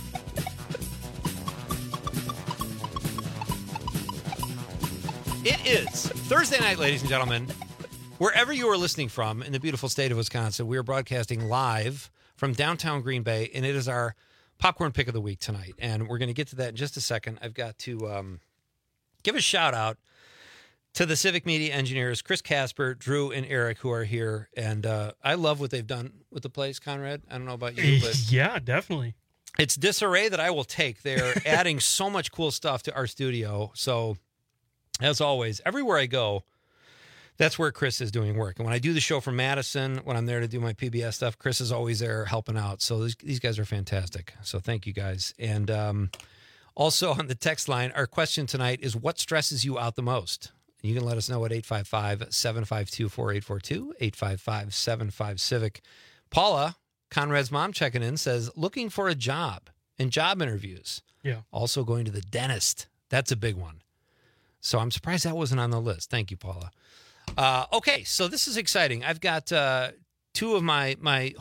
It is Thursday night, ladies and gentlemen. Wherever you are listening from in the beautiful state of Wisconsin, we are broadcasting live from downtown Green Bay, and it is our popcorn pick of the week tonight. And we're going to get to that in just a second. I've got to give a shout out to the Civic Media engineers, Chris Casper, Drew, and Eric, who are here. And I love what they've done with the place, Conrad. I don't know about you, but yeah, definitely. It's disarray that I will take. They're adding so much cool stuff to our studio. So, as always, everywhere I go, that's where Chris is doing work. And when I do the show from Madison, when I'm there to do my PBS stuff, Chris is always there helping out. So these guys are fantastic. So thank you guys. And also on the text line, our question tonight is, what stresses you out the most? You can let us know at 855-752-4842, 855-75-CIVIC. Paula Conrad's mom checking in says, looking for a job and job interviews. Yeah. Also going to the dentist. That's a big one. So I'm surprised that wasn't on the list. Thank you, Paula. Okay, so this is exciting. I've got two of one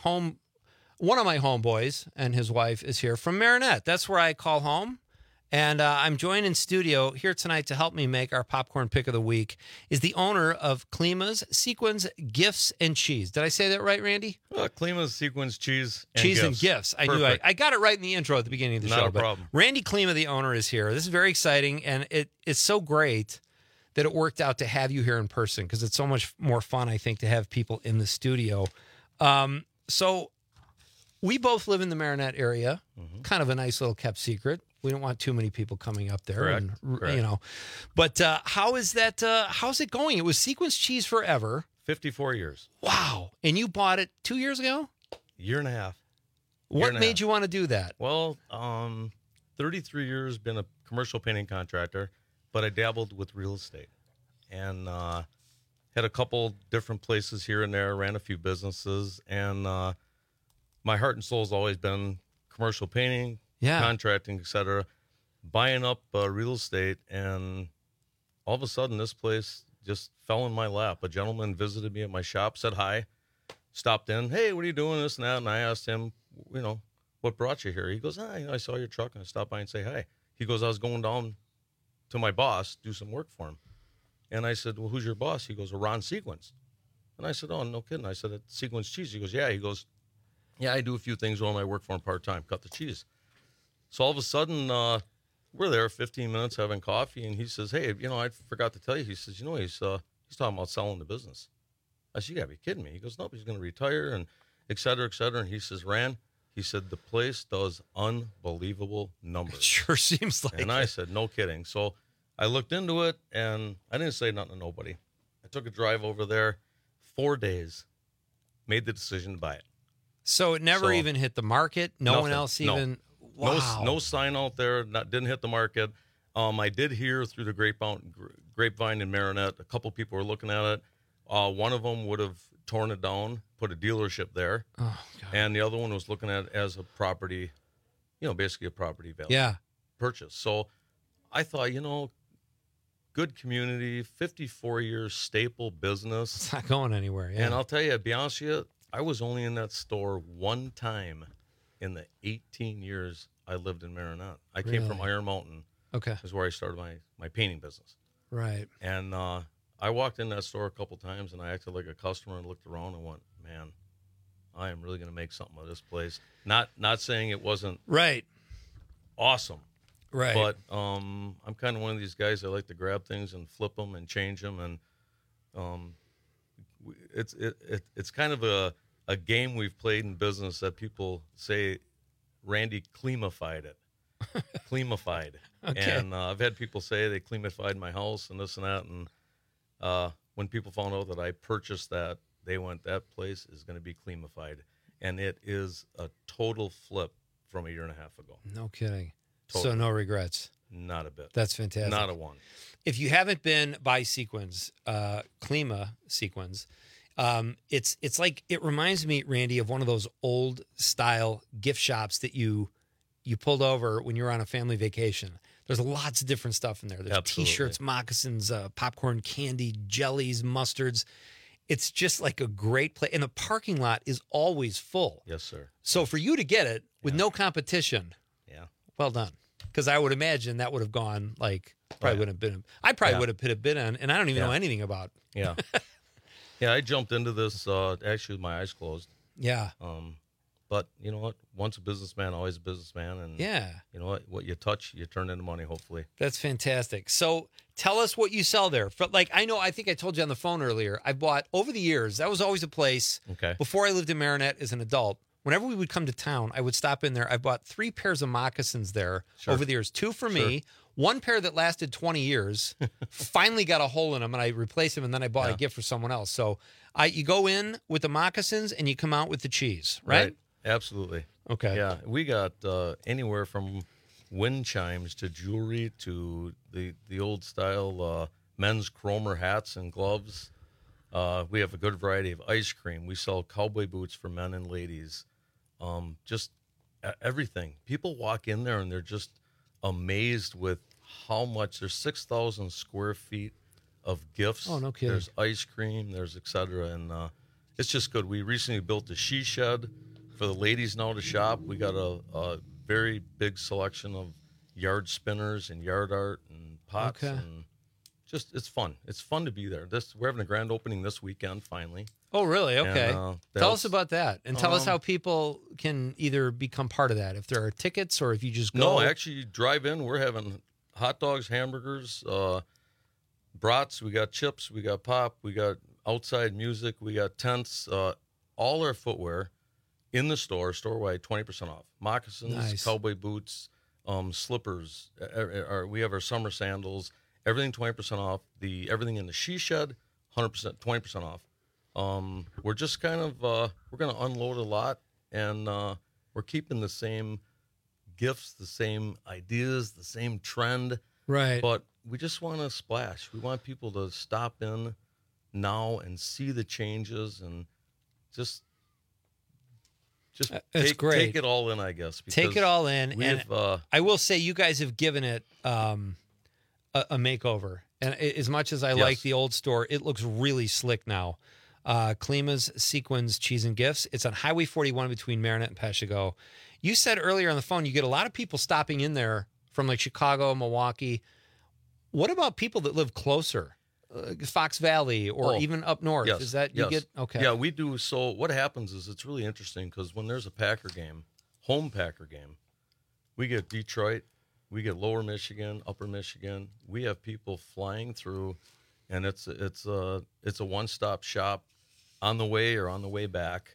of my homeboys and his wife is here from Marinette. That's where I call home. And I'm joined in studio here tonight to help me make our popcorn pick of the week is the owner of Klima's Sequins Gifts and Cheese. Did I say that right, Randy? Klima's Sequins Cheese and Cheese Gifts. and Gifts. I knew I got it right in the intro at the beginning of the show. Not a problem. Randy Klima, the owner, is here. This is very exciting, and it's so great that it worked out to have you here in person because it's so much more fun, I think, to have people in the studio. So we both live in the Marinette area, kind of a nice little kept secret. We don't want too many people coming up there. Correct. And, But how is that? How's it going? It was Sequins Cheese forever. 54 years. Wow. And you bought it 2 years ago? Year and a half. What made you want to do that? Well, 33 years, been a commercial painting contractor, but I dabbled with real estate and had a couple different places here and there, ran a few businesses, and my heart and soul has always been commercial painting, contracting, etc. Buying up real estate, and all of a sudden this place just fell in my lap. A gentleman visited me at my shop, said hi, stopped in, hey, what are you doing, this and that, and I asked him, what brought you here? He goes, I saw your truck and I stopped by and say hi. He goes, I was going down to my boss, do some work for him. And I said, well, who's your boss? He goes, well, Ron Sequins. And I said, oh, no kidding. I said, it's Sequins Cheese. He goes, yeah. He goes, yeah, I do a few things when I work for him part-time, cut the cheese. So all of a sudden, we're there 15 minutes having coffee, and he says, hey, I forgot to tell you. He says, he's talking about selling the business. I said, you got to be kidding me. He goes, nope, he's going to retire, and et cetera, et cetera. And he says, Rand, he said, the place does unbelievable numbers. It sure seems like And I said, no kidding. So I looked into it, and I didn't say nothing to nobody. I took a drive over there, 4 days, made the decision to buy it. So it never even hit the market? No one else even... Wow. No sign out there, didn't hit the market. I did hear through the grapevine in Marinette, a couple people were looking at it. One of them would have torn it down, put a dealership there. Oh, God. And the other one was looking at it as a property, basically a property value purchase. So I thought, good community, 54 years staple business. It's not going anywhere. Yeah. And I'll tell you, to be honest with you, I was only in that store one time in the 18 years I lived in Marinette. I came from Iron Mountain. Okay. Is where I started my painting business. Right. And I walked in that store a couple times, and I acted like a customer and looked around and went, man, I am really going to make something of this place. Not saying it wasn't awesome. Right. But I'm kind of one of these guys that like to grab things and flip them and change them. And it's kind of a game we've played in business that people say Randy Klimified it. Klimified. Okay. And I've had people say they Klimified my house and this and that. And when people found out that I purchased that, they went, that place is going to be Klimified. And it is a total flip from a year and a half ago. No kidding. Totally. So no regrets. Not a bit. That's fantastic. Not a one. If you haven't been by Sequins, Klima Sequins, it's like, it reminds me, Randy, of one of those old style gift shops that you pulled over when you were on a family vacation. There's lots of different stuff in there. There's T-shirts, moccasins, popcorn, candy, jellies, mustards. It's just like a great place. And the parking lot is always full. Yes, sir. So for you to get it with no competition, well done. Because I would imagine that would have gone like, wouldn't have been. I probably would have put a bid on, and I don't even know anything about. Yeah. Yeah, I jumped into this actually with my eyes closed. Yeah. But you know what? Once a businessman, always a businessman. And you know what you touch, you turn into money, hopefully. That's fantastic. So tell us what you sell there. I think I told you on the phone earlier, I bought, over the years, that was always a place, before I lived in Marinette as an adult, whenever we would come to town, I would stop in there. I bought 3 pairs of moccasins there over the years. 2 for me, 1 pair that lasted 20 years, finally got a hole in them, and I replaced them, and then I bought a gift for someone else. So you go in with the moccasins, and you come out with the cheese, right? Absolutely. Okay. Yeah, we got anywhere from wind chimes to jewelry to the old style men's Cromer hats and gloves. We have a good variety of ice cream. We sell cowboy boots for men and ladies. just everything. People walk in there and they're just amazed with how much. There's 6,000 square feet of gifts. Oh, no kidding. There's ice cream, there's et cetera, and it's just good. We recently built a she shed for the ladies now to shop. We got a very big selection of yard spinners and yard art and pots, and just it's fun. It's fun to be there. We're having a grand opening this weekend finally. Oh, really? Okay. And, tell us about that, and tell us how people can either become part of that, if there are tickets or if you just go. No, actually, you drive in. We're having hot dogs, hamburgers, brats. We got chips. We got pop. We got outside music. We got tents. All our footwear in the store-wide, 20% off. Moccasins, Nice. cowboy boots, slippers. We have our summer sandals. Everything 20% off. Everything in the she shed, 100%, 20% off. We're just kind of we're going to unload a lot, and we're keeping the same gifts, the same ideas, the same trend. Right. But we just want to splash. We want people to stop in now and see the changes and just That's great. Take it all in, I guess. Take it all in, and we've, I will say you guys have given it a makeover. And as much as I like the old store, it looks really slick now. Klima's Sequins Cheese and Gifts. It's on Highway 41 between Marinette and Peshtigo. You said earlier on the phone you get a lot of people stopping in there from like Chicago, Milwaukee. What about people that live closer? Fox Valley or even up north? Yes, Is that you get? Okay. Yeah, we do. So what happens is it's really interesting because when there's a Packer game, home Packer game, we get Detroit, we get Lower Michigan, Upper Michigan. We have people flying through, and it's a one-stop shop on the way or on the way back.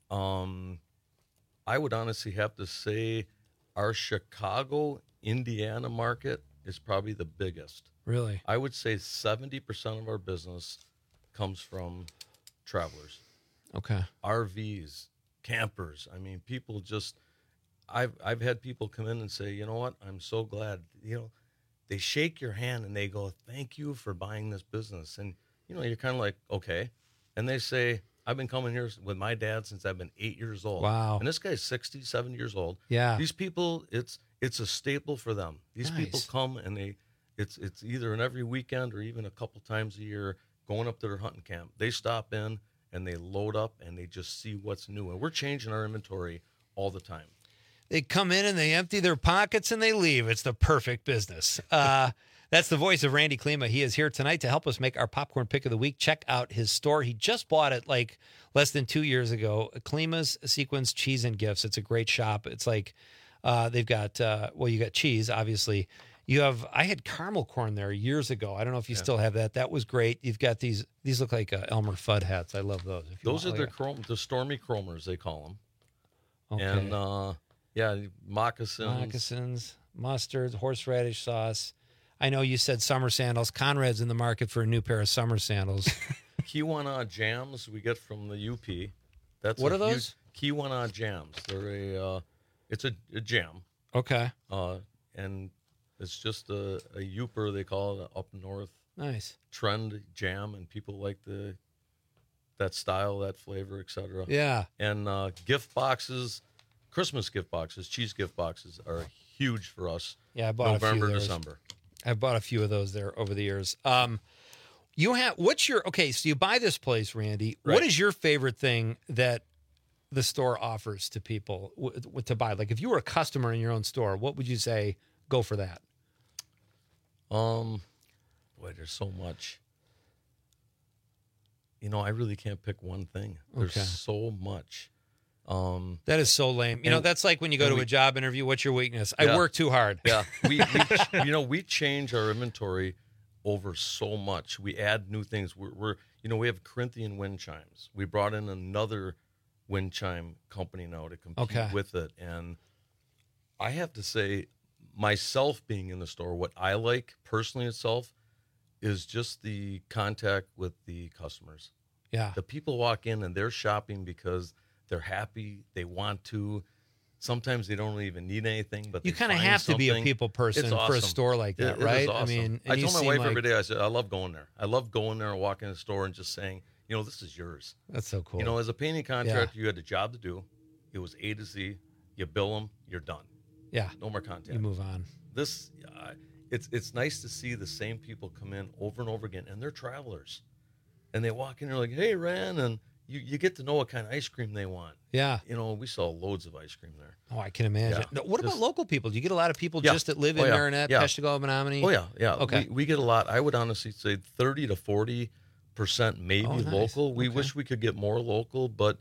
I would honestly have to say our Chicago, Indiana market is probably the biggest. Really? I would say 70% of our business comes from travelers. Okay. RVs, campers. I mean, people just I've had people come in and say, "You know what? I'm so glad." They shake your hand and they go, "Thank you for buying this business." And you're kind of like, "Okay." And they say, "I've been coming here with my dad since I've been 8 years old." Wow. And this guy's 60, 70 years old. Yeah. These people, it's a staple for them. These people come and it's either an every weekend or even a couple times a year going up to their hunting camp. They stop in and they load up and they just see what's new. And we're changing our inventory all the time. They come in and they empty their pockets and they leave. It's the perfect business. That's the voice of Randy Klima. He is here tonight to help us make our popcorn pick of the week. Check out his store. He just bought it like less than 2 years ago. Klima's Sequins Cheese and Gifts. It's a great shop. It's like they've got, you got cheese, obviously. I had caramel corn there years ago. I don't know if you still have that. That was great. You've got these look like Elmer Fudd hats. I love those. Those are the Stormy Chromers, they call them. Okay. And moccasins, mustard, horseradish sauce. I know you said summer sandals. Conrad's in the market for a new pair of summer sandals. Kiwanis jams we get from the UP. What are those? Kiwanis jams. They're it's a jam. Okay. And it's just a Youper, they call it, up north. Nice. Trend jam, and people like that style, that flavor, etc. Yeah. And gift boxes, Christmas gift boxes, cheese gift boxes are huge for us. Yeah, I bought November, a few December. I've bought a few of those there over the years. So you buy this place, Randy. Right. What is your favorite thing that the store offers to people to buy? Like if you were a customer in your own store, what would you say? Go for that. There's so much. I really can't pick one thing. There's so much. That is so lame. That's like when you go to a job interview. What's your weakness? I work too hard. Yeah, we change our inventory over so much. We add new things. We have Corinthian wind chimes. We brought in another wind chime company now to compete with it, and I have to say, myself being in the store, what I like personally itself is just the contact with the customers. Yeah, the people walk in and they're shopping because they're happy. They want to. Sometimes they don't even need anything, but you kind of have to be a people person for a store like that, right? Awesome. I mean, I tell my wife every day, I said, I love going there. I love going there and walking in the store and just saying, this is yours. That's so cool. As a painting contractor, you had a job to do. It was A to Z. You bill them, you're done. Yeah. No more contact. You move on. This, it's nice to see the same people come in over and over again, and they're travelers. And they walk in, they're like, hey, Ran, and you get to know what kind of ice cream they want. Yeah. You know, we saw loads of ice cream there. Oh, I can imagine. Yeah. What about local people? Do you get a lot of people Yeah. just that live Oh, in yeah. Marinette, Yeah. Peshtigo, Menominee? Oh, yeah, yeah. Okay. We get a lot. I would honestly say 30 to 40% maybe Oh, nice. local. We Okay. wish we could get more local, but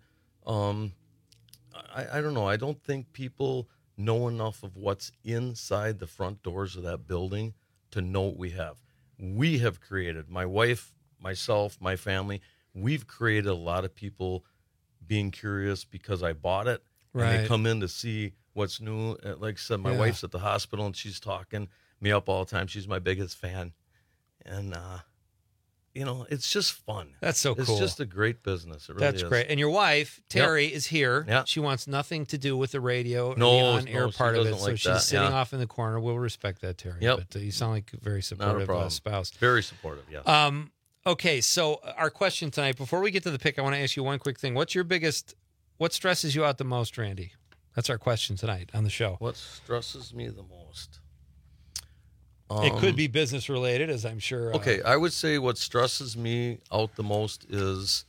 I don't know. I don't think people know enough of what's inside the front doors of that building to know what we have. We have created, my wife, myself, my family, we've created a lot of people being curious because I bought it. And Right. they come in to see what's new. Like I said, my Yeah. wife's at the hospital and she's talking me up all the time. She's my biggest fan. And, you know, it's just fun. That's so cool. It's just a great business. It really That's is. great. And your wife, Terry, is here. Yeah. She wants nothing to do with the radio or No, the on-air no, she part of it. doesn't So like she's that, sitting yeah. off in the corner. We'll respect that, Terry. Yep. But you sound like a very Not a supportive problem. spouse. Very supportive, yeah. Okay, so our question tonight, before we get to the pick, I want to ask you one quick thing. What stresses you out the most, Randy? That's our question tonight on the show. What stresses me the most? It could be business related, as I'm sure. Okay, I would say what stresses me out the most is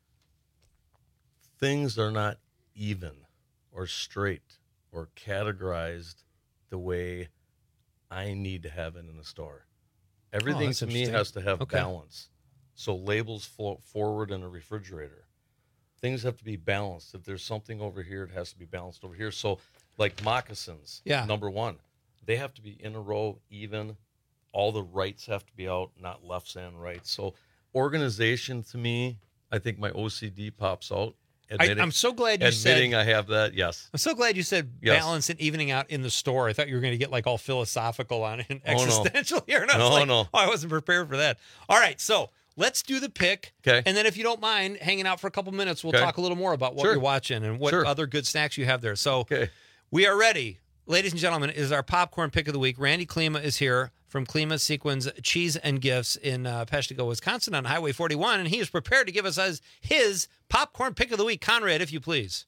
things are not even or straight or categorized the way I need to have it in the store. Everything that's to me interesting. has to have Okay. balance. So labels float forward in a refrigerator. Things have to be balanced. If there's something over here, it has to be balanced over here. So like moccasins, Yeah. number one, they have to be in a row, even. All the rights have to be out, not lefts and rights. So organization to me, I think my OCD pops out. I'm so glad you said- admitting I have that. Yes. I'm so glad you said Yes. balance and evening out in the store. I thought you were going to get like all philosophical on it and Oh, no. existential here. And I was No, like, no. oh, I wasn't prepared for that. All right, so let's do the pick. Okay. And then if you don't mind hanging out for a couple minutes, we'll Okay. talk a little more about what Sure. you're watching and what Sure. other good snacks you have there. So we are ready. Ladies and gentlemen, it is our popcorn pick of the week. Randy Klima is here from Klima Sequins Cheese and Gifts in Peshtigo, Wisconsin on Highway 41, and he is prepared to give us his popcorn pick of the week. Conrad, if you please.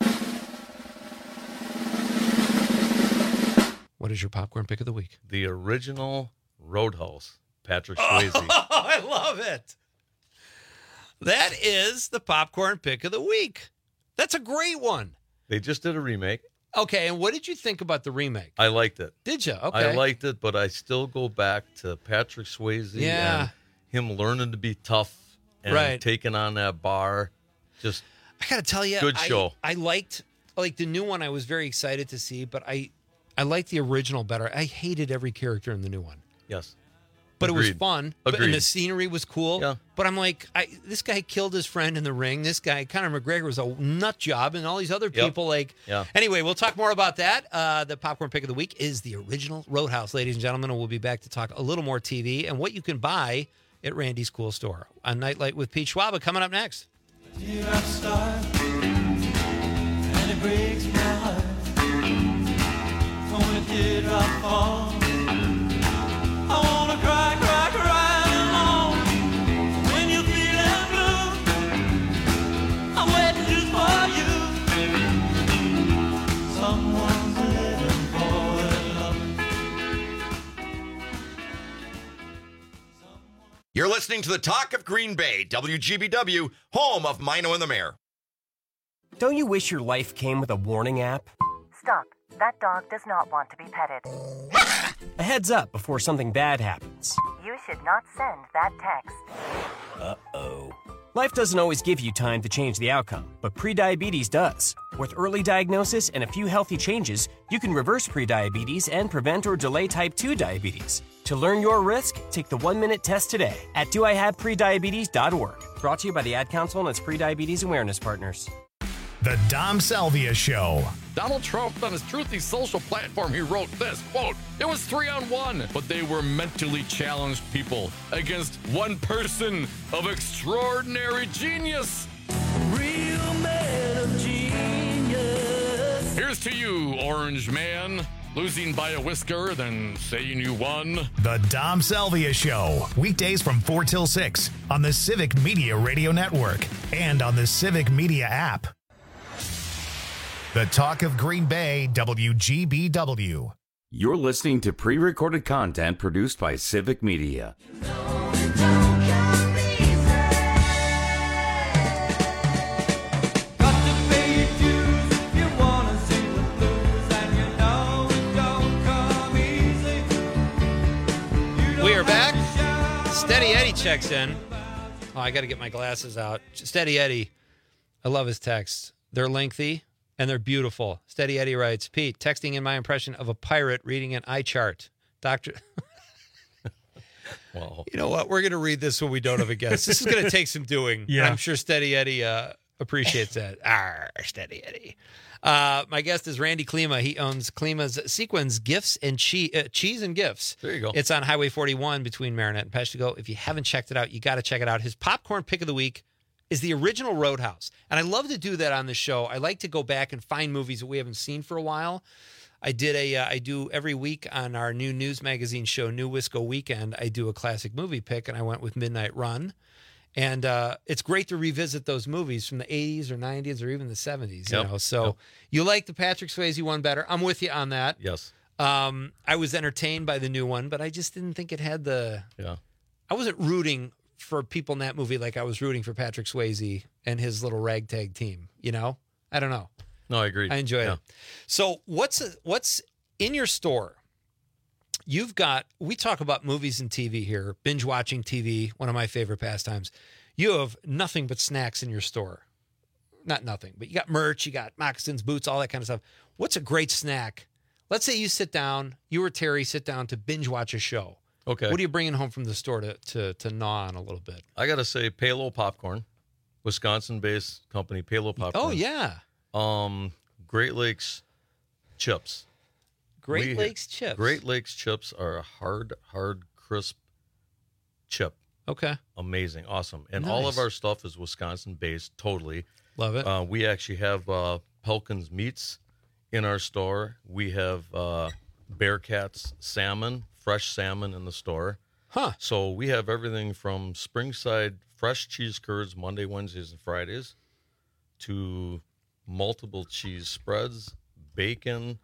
What is your popcorn pick of the week? The original Roadhouse, Patrick Swayze. Oh, I love it. That is the popcorn pick of the week. That's a great one. They just did a remake. Okay, and what did you think about the remake? I liked it. Did you? Okay. I liked it, but I still go back to Patrick Swayze Yeah. and him learning to be tough and Right. taking on that bar. Just I got to tell you, good show. I liked the new one. I was very excited to see, but I liked the original better. I hated every character in the new one. Yes. But it was Agreed. fun. Agreed. And the scenery was cool. Yeah. But I'm like, this guy killed his friend in the ring. This guy, Conor McGregor, was a nut job. And all these other Yep. people, Yeah. Anyway, we'll talk more about that. The popcorn pick of the week is the original Roadhouse, ladies and gentlemen. And we'll be back to talk a little more TV and what you can buy at Randy's Cool Store. On Nightlight with Pete Schwaba coming up next. Dear, I start, and it breaks my heart. When did I fall? I wanna cry, cry, cry alone. When you're feeling blue, I'm waiting just for you. Someone's living for love. You're listening to the Talk of Green Bay, WGBW, home of Mino and the Mayor. Don't you wish your life came with a warning app? Stop. That dog does not want to be petted. A heads up before something bad happens. You should not send that text. Uh-oh. Life doesn't always give you time to change the outcome, but prediabetes does. With early diagnosis and a few healthy changes, you can reverse prediabetes and prevent or delay type 2 diabetes. To learn your risk, take the 1-minute test today at doihaveprediabetes.org. Brought to you by the Ad Council and its prediabetes awareness partners. The Dom Salvia Show. Donald Trump, on his Truthy social platform, he wrote this, quote, "It was 3-on-1, but they were mentally challenged people against one person of extraordinary genius." Real man of genius. Here's to you, Orange Man. Losing by a whisker, then saying you won. The Dom Salvia Show. Weekdays from 4 till 6 on the Civic Media Radio Network and on the Civic Media app. The talk of Green Bay, WGBW. You're listening to pre-recorded content produced by Civic Media. We are back. Steady Eddie checks in. Oh, I got to get my glasses out. Steady Eddie. I love his texts. They're lengthy and they're beautiful. Steady Eddie writes, Pete, texting in my impression of a pirate reading an eye chart. Doctor. Wow. You know what? We're going to read this when we don't have a guest. This is going to take some doing. Yeah. And I'm sure Steady Eddie appreciates that. Steady Eddie. My guest is Randy Klima. He owns Klima's Sequins Gifts and Cheese and Gifts. There you go. It's on Highway 41 between Marinette and Peshtigo. If you haven't checked it out, you got to check it out. His popcorn pick of the week is the original Roadhouse. And I love to do that on the show. I like to go back and find movies that we haven't seen for a while. I do every week on our new news magazine show, New Wisco Weekend, I do a classic movie pick, and I went with Midnight Run. And it's great to revisit those movies from the 80s or 90s or even the 70s. You know, so you like the Patrick Swayze one better. I'm with you on that. Yes. I was entertained by the new one, but I just didn't think it had the. Yeah. I wasn't rooting for people in that movie like I was rooting for Patrick Swayze and his little ragtag team. You know, I don't know. No, I agree. I enjoyed Yeah. it. So what's in your store? You've got, we talk about movies and TV here, binge watching TV, one of my favorite pastimes. You have nothing but snacks in your store. Not nothing, but you got merch, you got moccasins, boots, all that kind of stuff. What's a great snack? Let's say you sit down, you or Terry sit down to binge watch a show. Okay. What are you bringing home from the store to gnaw on a little bit? I got to say Palo Popcorn, Wisconsin-based company, Palo Popcorn. Oh, yeah. Great Lakes chips. Great Lakes chips. Great Lakes chips are a hard, crisp chip. Okay. Amazing. Awesome. And all of Nice. our stuff is Wisconsin-based, totally. Love it. We actually have Pelkins Meats in our store. We have Bearcats salmon, fresh salmon in the store. Huh. So we have everything from Springside fresh cheese curds Monday, Wednesdays, and Fridays to multiple cheese spreads, bacon,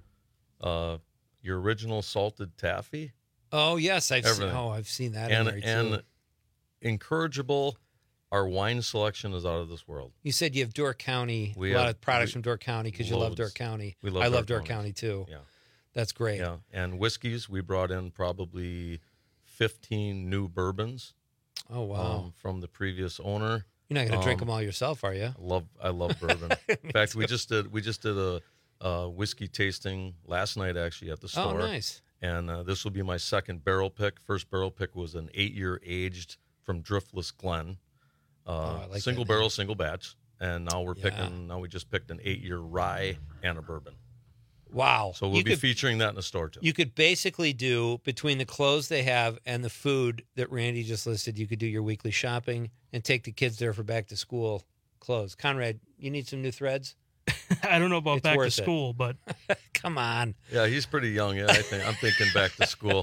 your original salted taffy. Oh, yes. I've Everything. seen that and, in there, too. and incorrigible, our wine selection is out of this world. You said you have Door County, We a lot have- of products from Door County because you love loads. Door County. We love I love Door Door County, too. Yeah. That's great. Yeah, and whiskeys, we brought in probably 15 new bourbons. Oh, wow. From the previous owner. You're not going to drink them all yourself, are you? I love bourbon. In fact, we just did a whiskey tasting last night actually at the store. Oh, nice. And this will be my second barrel pick. First barrel pick was an 8-year aged from Driftless Glen. I like Single that name. barrel, single batch. And now we're Yeah. picking. Now we just picked an 8-year rye and a bourbon. Wow. So we'll be featuring that in the store too. You could basically do, between the clothes they have and the food that Randy just listed, you could do your weekly shopping and take the kids there for back to school clothes. Conrad, you need some new threads? I don't know about It's back to worth it. school, but Come on. Yeah, he's pretty young. Yeah, I'm thinking back to school.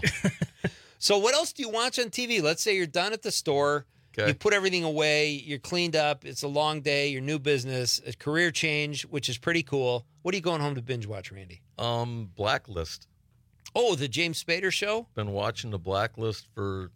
So what else do you watch on TV? Let's say you're done at the store. Okay. You put everything away. You're cleaned up. It's a long day. Your new business, a career change, which is pretty cool. What are you going home to binge watch, Randy? Blacklist. Oh, the James Spader show? Been watching the Blacklist for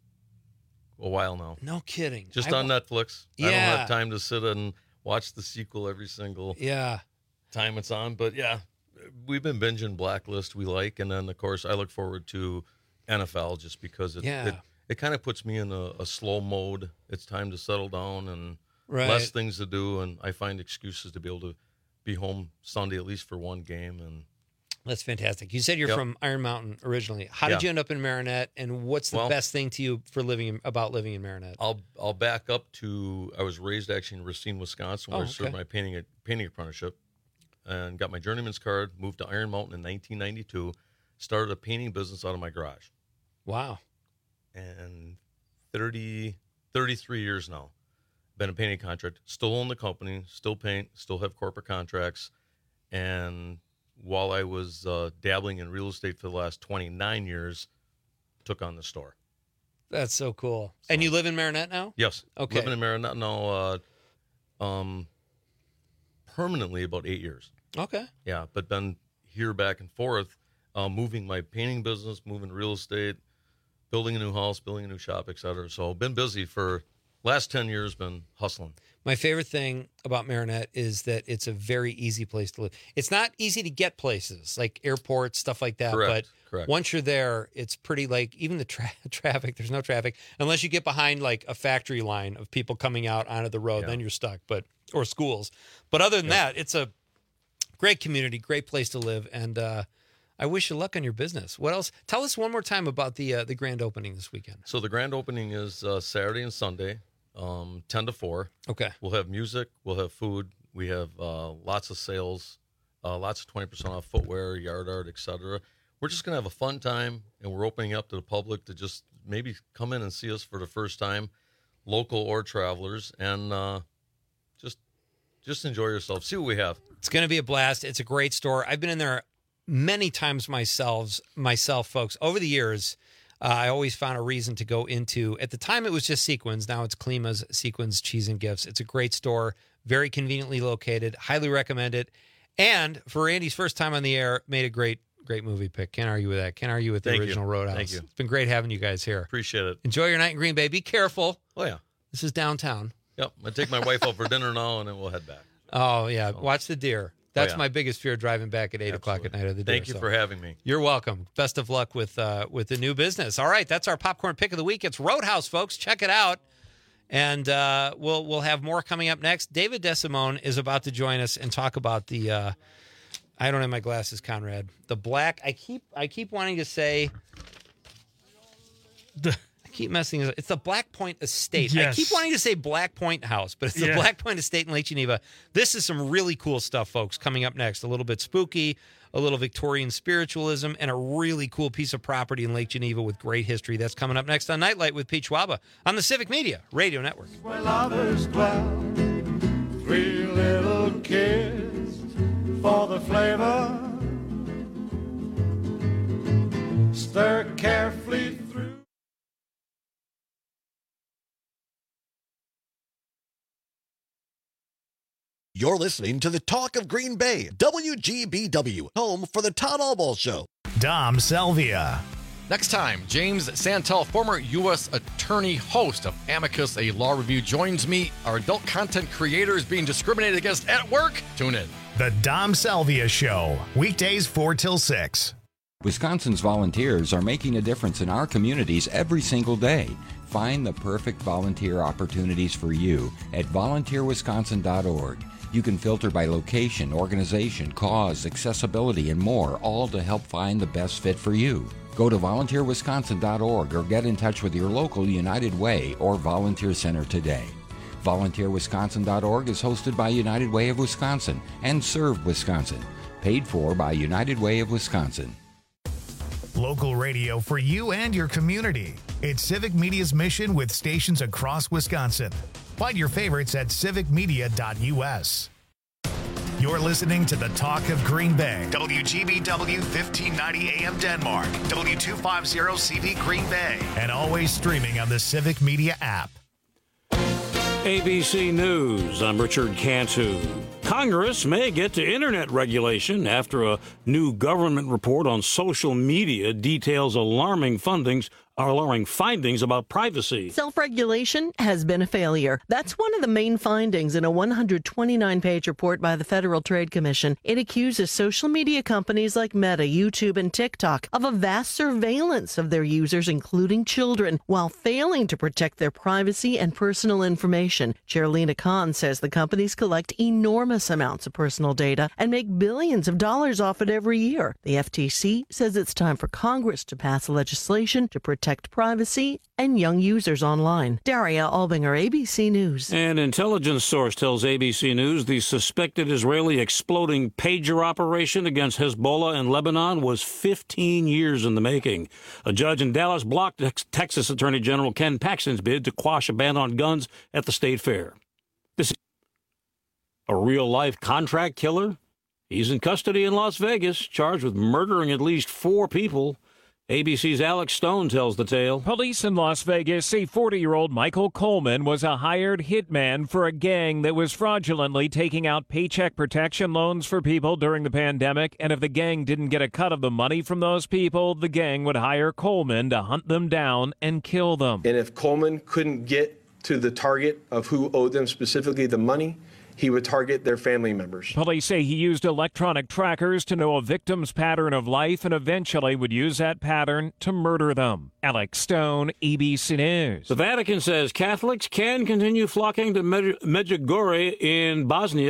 a while now. No kidding. Just on Netflix. I don't Yeah. have time to sit and watch the sequel every single time it's on. But yeah, we've been binging Blacklist we like. And then, of course, I look forward to NFL just because it kind of puts me in a slow mode. It's time to settle down and less things to do. And I find excuses to be able to be home Sunday at least for one game. And That's fantastic. You said you're from Iron Mountain originally. How did you end up in Marinette, and what's the best thing to you for living in Marinette? I'll back up to, I was raised actually in Racine, Wisconsin, where I served my painting apprenticeship and got my journeyman's card, moved to Iron Mountain in 1992, started a painting business out of my garage. Wow. And 33 years now. Been a painting contractor, still own the company, still paint, still have corporate contracts. And while I was dabbling in real estate for the last 29 years, took on the store. That's so cool. And you live in Marinette now? Yes. Okay. Living in Marinette now permanently about 8 years. Okay. Yeah, but been here back and forth, moving my painting business, moving real estate, building a new house, building a new shop, et cetera. So been busy for last 10 years, been hustling. My favorite thing about Marinette is that it's a very easy place to live. It's not easy to get places like airports, stuff like that. Correct. But once you're there, it's pretty like even the traffic, there's no traffic unless you get behind like a factory line of people coming out onto the road, then you're stuck, or schools. But other than that, it's a great community, great place to live. And I wish you luck on your business. What else? Tell us one more time about the grand opening this weekend. So the grand opening is Saturday and Sunday. 10 to 4. Okay. We'll have music. We'll have food. We have lots of sales, lots of 20% off footwear, yard art, etc. We're just going to have a fun time, and we're opening up to the public to just maybe come in and see us for the first time, local or travelers, and just enjoy yourself. See what we have. It's going to be a blast. It's a great store. I've been in there many times myself, folks. Over the years, I always found a reason to go into. At the time, it was just Sequins. Now it's Klima's Sequins Cheese and Gifts. It's a great store, very conveniently located. Highly recommend it. And for Andy's first time on the air, made a great movie pick. Can't argue with that. Can't argue with the original Roadhouse. Thank you. It's been great having you guys here. Appreciate it. Enjoy your night in Green Bay. Be careful. Oh, yeah. This is downtown. Yep. I take my wife out for dinner now, and then we'll head back. Oh, yeah. Watch the deer. That's yeah. my biggest fear driving back at 8 o'clock at night of the deer. Thank you for having me. You're welcome. Best of luck with the new business. All right, that's our popcorn pick of the week. It's Roadhouse, folks. Check it out. And we'll have more coming up next. David DeSimone is about to join us and talk about the I don't have my glasses, Conrad. The black. I keep wanting to say I keep messing it up. It's the Black Point Estate. Yes. I keep wanting to say Black Point House, but it's the Black Point Estate in Lake Geneva. This is some really cool stuff, folks, coming up next. A little bit spooky, a little Victorian spiritualism, and a really cool piece of property in Lake Geneva with great history. That's coming up next on Nightlight with Pete Schwaba on the Civic Media Radio Network. Where lovers dwell, 3 little kids for the flavor. Stir carefully through. You're listening to the Talk of Green Bay, WGBW, home for the Todd Allball Show. Dom Selvia. Next time, James Santel, former U.S. Attorney, host of Amicus, a law review, joins me. Are adult content creators being discriminated against at work? Tune in. The Dom Selvia Show, weekdays 4 till 6. Wisconsin's volunteers are making a difference in our communities every single day. Find the perfect volunteer opportunities for you at volunteerwisconsin.org. You can filter by location, organization, cause, accessibility, and more, all to help find the best fit for you. Go to volunteerwisconsin.org or get in touch with your local United Way or Volunteer Center today. VolunteerWisconsin.org is hosted by United Way of Wisconsin and Serve Wisconsin. Paid for by United Way of Wisconsin. Local radio for you and your community. It's Civic Media's mission with stations across Wisconsin. Find your favorites at civicmedia.us. You're listening to the Talk of Green Bay. WGBW 1590 AM Denmark. W250CV Green Bay. And always streaming on the Civic Media app. ABC News, I'm Richard Cantu. Congress may get to internet regulation after a new government report on social media details alarming findings about privacy. Self-regulation has been a failure. That's one of the main findings in a 129-page report by the Federal Trade Commission. It accuses social media companies like Meta, YouTube, and TikTok of a vast surveillance of their users, including children, while failing to protect their privacy and personal information. Chair Lena Khan says the companies collect enormous amounts of personal data and make billions of dollars off it every year. The FTC says it's time for Congress to pass legislation to protect privacy and young users online. Daria Albinger, ABC News. An intelligence source tells ABC News the suspected Israeli exploding pager operation against Hezbollah in Lebanon was 15 years in the making. A judge in Dallas blocked Texas Attorney General Ken Paxton's bid to quash a ban on guns at the state fair. This is a real-life contract killer. He's in custody in Las Vegas, charged with murdering at least 4 people ABC's Alex Stone tells the tale. Police in Las Vegas say 40-year-old Michael Coleman was a hired hitman for a gang that was fraudulently taking out paycheck protection loans for people during the pandemic, and if the gang didn't get a cut of the money from those people, the gang would hire Coleman to hunt them down and kill them. And if Coleman couldn't get to the target of who owed them specifically the money, he would target their family members. Police say he used electronic trackers to know a victim's pattern of life and eventually would use that pattern to murder them. Alex Stone, ABC News. The Vatican says Catholics can continue flocking to Medjugorje in Bosnia